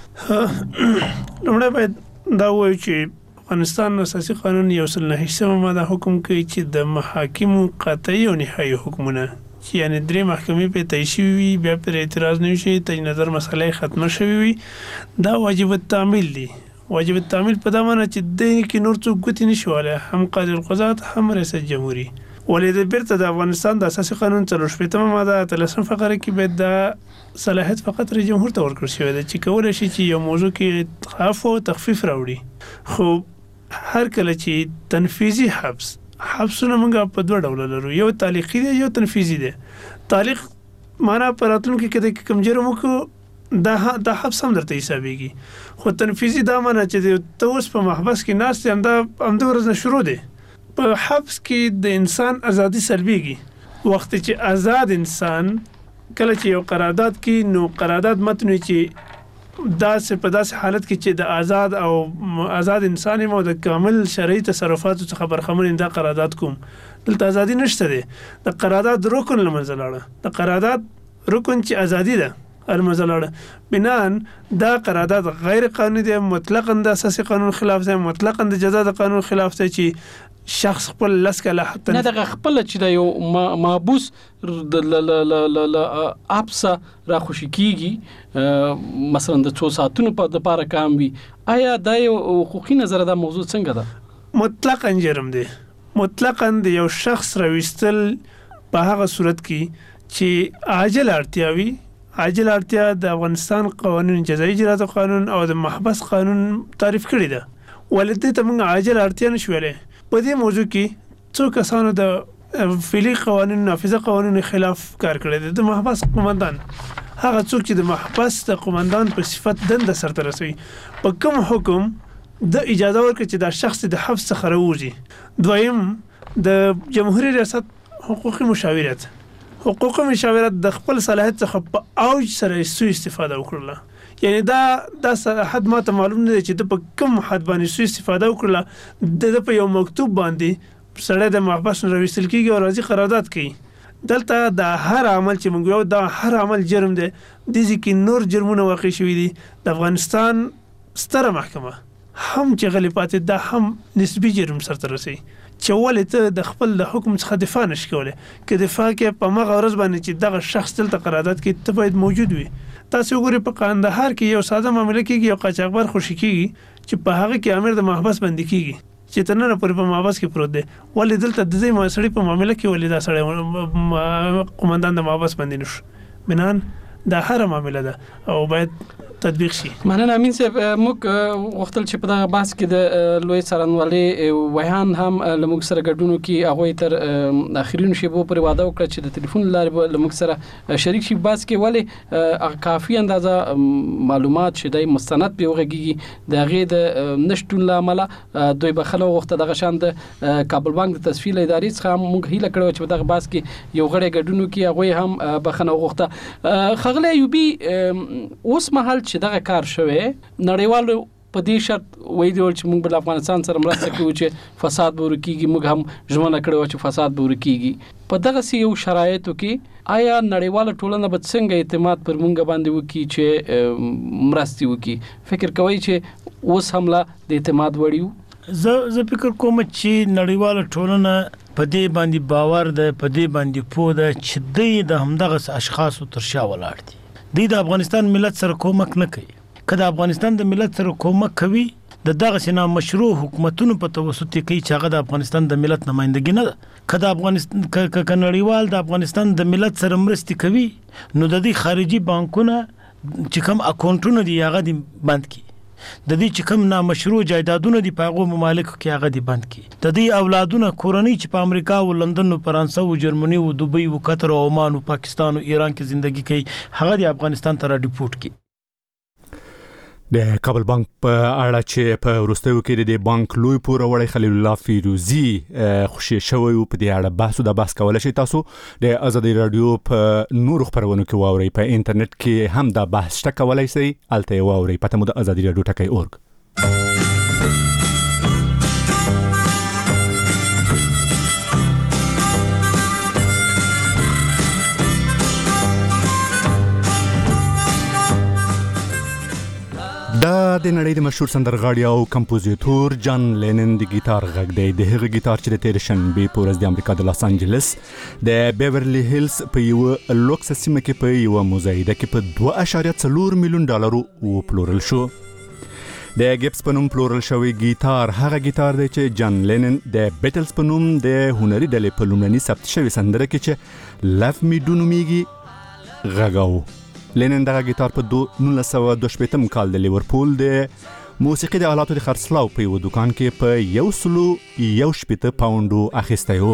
ده؟ نو باید دا وایي چې افغانستان اساسي قانون یو سل نه هیڅ ماده حکم کوي چې د محاکمو قطعي او نهایي حکمونه چې یعنی درې محکمې په تایشي وي بیا پر اعتراض نه شي تج نظر مسلې ختمه شوی وي دا واجب التعمیل دی. واجب التعمیل په دا معنی چې د کې نور څوک ګوتې نشواله هم قاضي القضات هم رئیس جمهوریت ولې د بیرته د افغانستان د اساسي قانون 43 ماده 13 فقره کې به د صلاحیت فقط رئیس جمهور ته ورکړل شوی دی چې کولای شي چې یو موضوع کې خاف او تخفیف راوړي. خو هر کله چې تنفیذي حبسونه موږ په دوه ډول لرو، یو تعلیقي دی یو تنفیذي دی. تعلیق معنا پراتونکو کې د کم جرم کو دا حبس هم درته حسابيږي، خو تنفیذي دا معنا چې ته اوس په محبس کې ناست یم دا ورځ نه شروع دی. په حبس کې د انسان ازادي سلبيږي. وخت چې آزاد انسان کله چې یو قرارداد کې نو قرارداد متن چې په داسې حالت کې چې د آزاد انسان مو د کامل شرعي تصرفاتو څخه برخمن دا قرارداد کوم دلته ازادي نشته دی. د قرارداد رکن لمنځه لاړه، د قرارداد رکن چې ازادي ده لمنځه لاړه. بنان دا قرارداد غیر قانوني دی، مطلقاً د اساسي قانون خلاف دی، مطلقاً د جزا د قانون خلاف دی چې شخص خپل لس کاله حتی نه دغه خپل چې د یو محبوس د اپسا را خوشی کیږي مثلا د 2 ساعتونو په لپاره کام وي آیا د یو حقوقي نظر دا موضوع څنګه ده مطلقاً جرم دی مطلقاً د یو شخص راوستل په هغه صورت کې چې عاجل اړتیا وي عاجل اړتیا د افغانستان قانون جزایي اجرات قانون او د محبس قانون تعریف کړی ده ولې ته موږ عاجل اړتیا نشولې په دې موضوع کې څو کسانو د فعلی قوانین نافذه قوانین خلاف کار کړی دی د محبس قومندان هغه څوک چې د محبس د قومندان په صفت دنده سرته رسوي په کوم حکم د اجازه ورکړي چې دا شخص د حبس څخه راوځي دویم د جمهوریت ریاست حقوقي مشاورت د خپل صلاحیت څخه په اوج سره سوء استفاده وکړه یعنی دا حد ماته معلوم نه دی چې د په کوم حد باندې سوء استفاده وکړه د په یو مکتوب باندې سړی د محبس نه راوستل کیږي او راځي قرارداد کوي دلته د هر عمل چې موږ یو دا هر عمل جرم دی د ځکه نور جرمونه واقع شوي دي د افغانستان ستره محکمه هم چې غلی پاتې دا هم نسبی جرم سرته رسي چې ولې ته د خپل د حکم څخه دفاع نشې کولی که دفاع کې په مغه ورځ باندې چې دغه شخص دلته قرارداد کې ته باید موجود وي تاسو وګورئ په قندهار کې یو ساده معامله کېږي یو قاچاقبر خوشي کېږي چې په هغه کې امیر د محبس بندي کېږي چې تر نن پورې په محبس کې پروت دی ولې دلته د دې مسړې په معامله کې ولې دا سړی قومندان د محبس بندي نشو بنان دا هر معامله ده او باید تطبیق شي مننه امین صاحب موږ وختل چې په دغه بحث کې د لوی څارنوالۍ ویان هم لموږ سره ګډون کې هغه تر اخرین شیبو پر واده وکړه چې د ټلیفون لارې لموږ سره شریک شي بحث کې ولې کافي اندازه معلومات چې د مستند په وګړي د غې د نشټون لامل دوی بخله وخت دغه شان د کابل بانک د تسویل ادارې څخه موږ هیله کړو چې په دغه بحث کې یو غړی ګډون کې هغه هم بخنه وغوښته خغله ایوبی اوس مهال چې دغه کار شوی نړیوالو په دې شرط وایي چې موږ بل افغانستان سره مرسته کوو چې فساد به ورکیږي موږ هم ژمنه کړې چې فساد به ورکیږي په دغه یو شرایطو کې آیا نړیواله ټولنه به څنګه اعتماد پر موږ باندې وکړي چې مرستې وکړي فکر کوي چې اوس هم لا د اعتماد وړیو زه فکر کوم چې نړیواله ټولنه په دې باندې باور ده په دې باندې پوه ده چې دوی د همدغه اشخاصو تر شا ولاړ دي دوی د افغانستان ملت سره کومک نه کوي که د افغانستان د ملت سره کومک کوي د دغه سینا مشروع حکومتونو په توسط کوي چې هغه د افغانستان د ملت نمائندګي نه ده که د افغانستان نړیوال د افغانستان د ملت سره مرستې کوي نو د دې خارجي بانکونه چې کوم اکاونټونه دي هغه دي بند کړي د دې چې کوم نامشروع جایدادونه دي په هغو ممالکو کې هغه دي بند کړي د دې اولادونه کورنۍ چې په امریکا او لندن او فرانسه او جرمني او دوبۍ او قطر او عمان او پاکستان او ایران کې زندگی کوي هغه د افغانستان ته را ډیپورټ کړي د کابل بانک په اړه چې په وروستیو کې د بانک لوی پوروړی خلیل الله فیروزی خوشی شوی په دې اړه بحث کولای شئ تاسو د ازادي رادیو په نور خبرونو کې واورئ په انټرنیټ کې هم دا بحث کولای شئ الته واورئ پته مو د ازادي رادیو ټکی.org دا د نړۍ د مشهور سندرغاړي او کمپوزیتور جان لینن د گیتار غږ دی د هغه گیتار چې د تیر شنبه په ورځ د امریکا د لاس انجلس د بیورلی هیلز په یو لوکس سیمه کې په یو مزایده کې په $2.4 میلیون وپلورل شو د ګیبس په نوم پلورل شوی گیتار هغه گیتار دی چې جان لینن د بیټلز په نوم د هنري ډلې په لومړني ثبت شوی سندره کې چې لف می ډو نومیږي غږاو لینن دغه گیتار په 1922 کال د لیورپول د موسیقي د آلاتو د خرڅلاو په یو دکان کې په $118 اخیستی و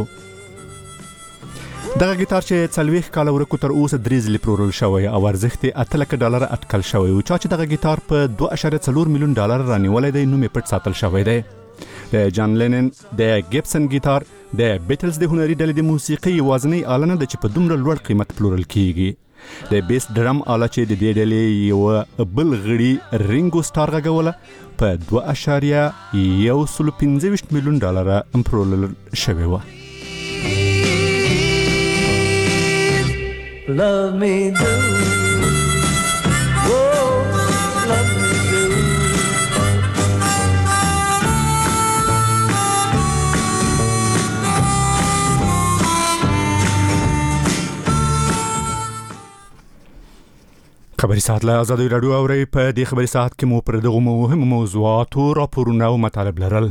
دغه گیتار چې 40 کال وروسته تر اوسه درې پلورل شوی او ارزښت $8 اټکل شوی او چې دغه گیتار په $2.4 میلیون رانیولای دی نو می پټ ساتل شوی دی د جان لینن د ګیبسن گیتار د بیټلز د هنري ډلې د موسیقي یوازینی آله نه ده چې په دومره لوړ قیمت پلورل کیږي د بیس ډرم آله چې د دې ډلې یو بل غړي رینګو سټار غږوله په $2.115 میلیون پلورل شوی و Love me do, oh, love me do. خبري ساعت له آزادي رادیو اوري په دې خبري ساعت کې مو پر دغه مهمو موضوعاتو راپورونه او مطالب لرل.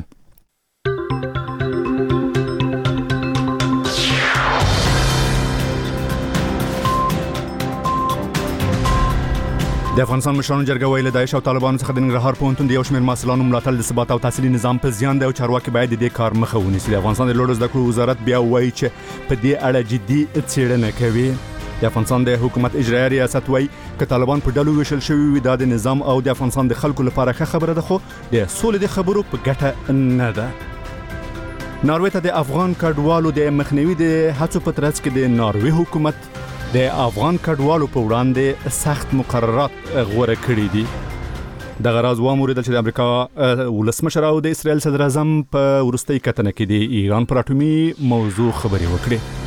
د افغانستان مشرانو جرګه ویلي داعش او طالبانو څخه د ننګرهار پوهنتون د یو شمېر محصلانو ملاتړ د ثبات او تحصیلي نظام په زیان دی او چارواکي باید د دې کار مخه ونیسي. د افغانستان د لوړو زده کړو وزارت بیا وایي چې په دې اړه جدي څېړنه کوي. د افغانستان د حکومت اجرایي ریاست وایي که طالبان په ډلو ویشل شوي وي دا د نظام او د افغانستان د خلکو لپاره ښه خبره ده خو د سولې د خبرو په ګټه نه ده. ناروې ته د افغان کډوالو د مخنیوي د هڅو په ترڅ کې د ناروې حکومت د افغان کډوالو په وړاندې سخت مقررات غوره کړي دي. دغه راز واوریدل چې د امریکا ولسمشر او د اسرائیل صدر اعظم په وروستۍ کتنه کې د ایران پر اټومي موضوع خبرې وکړي.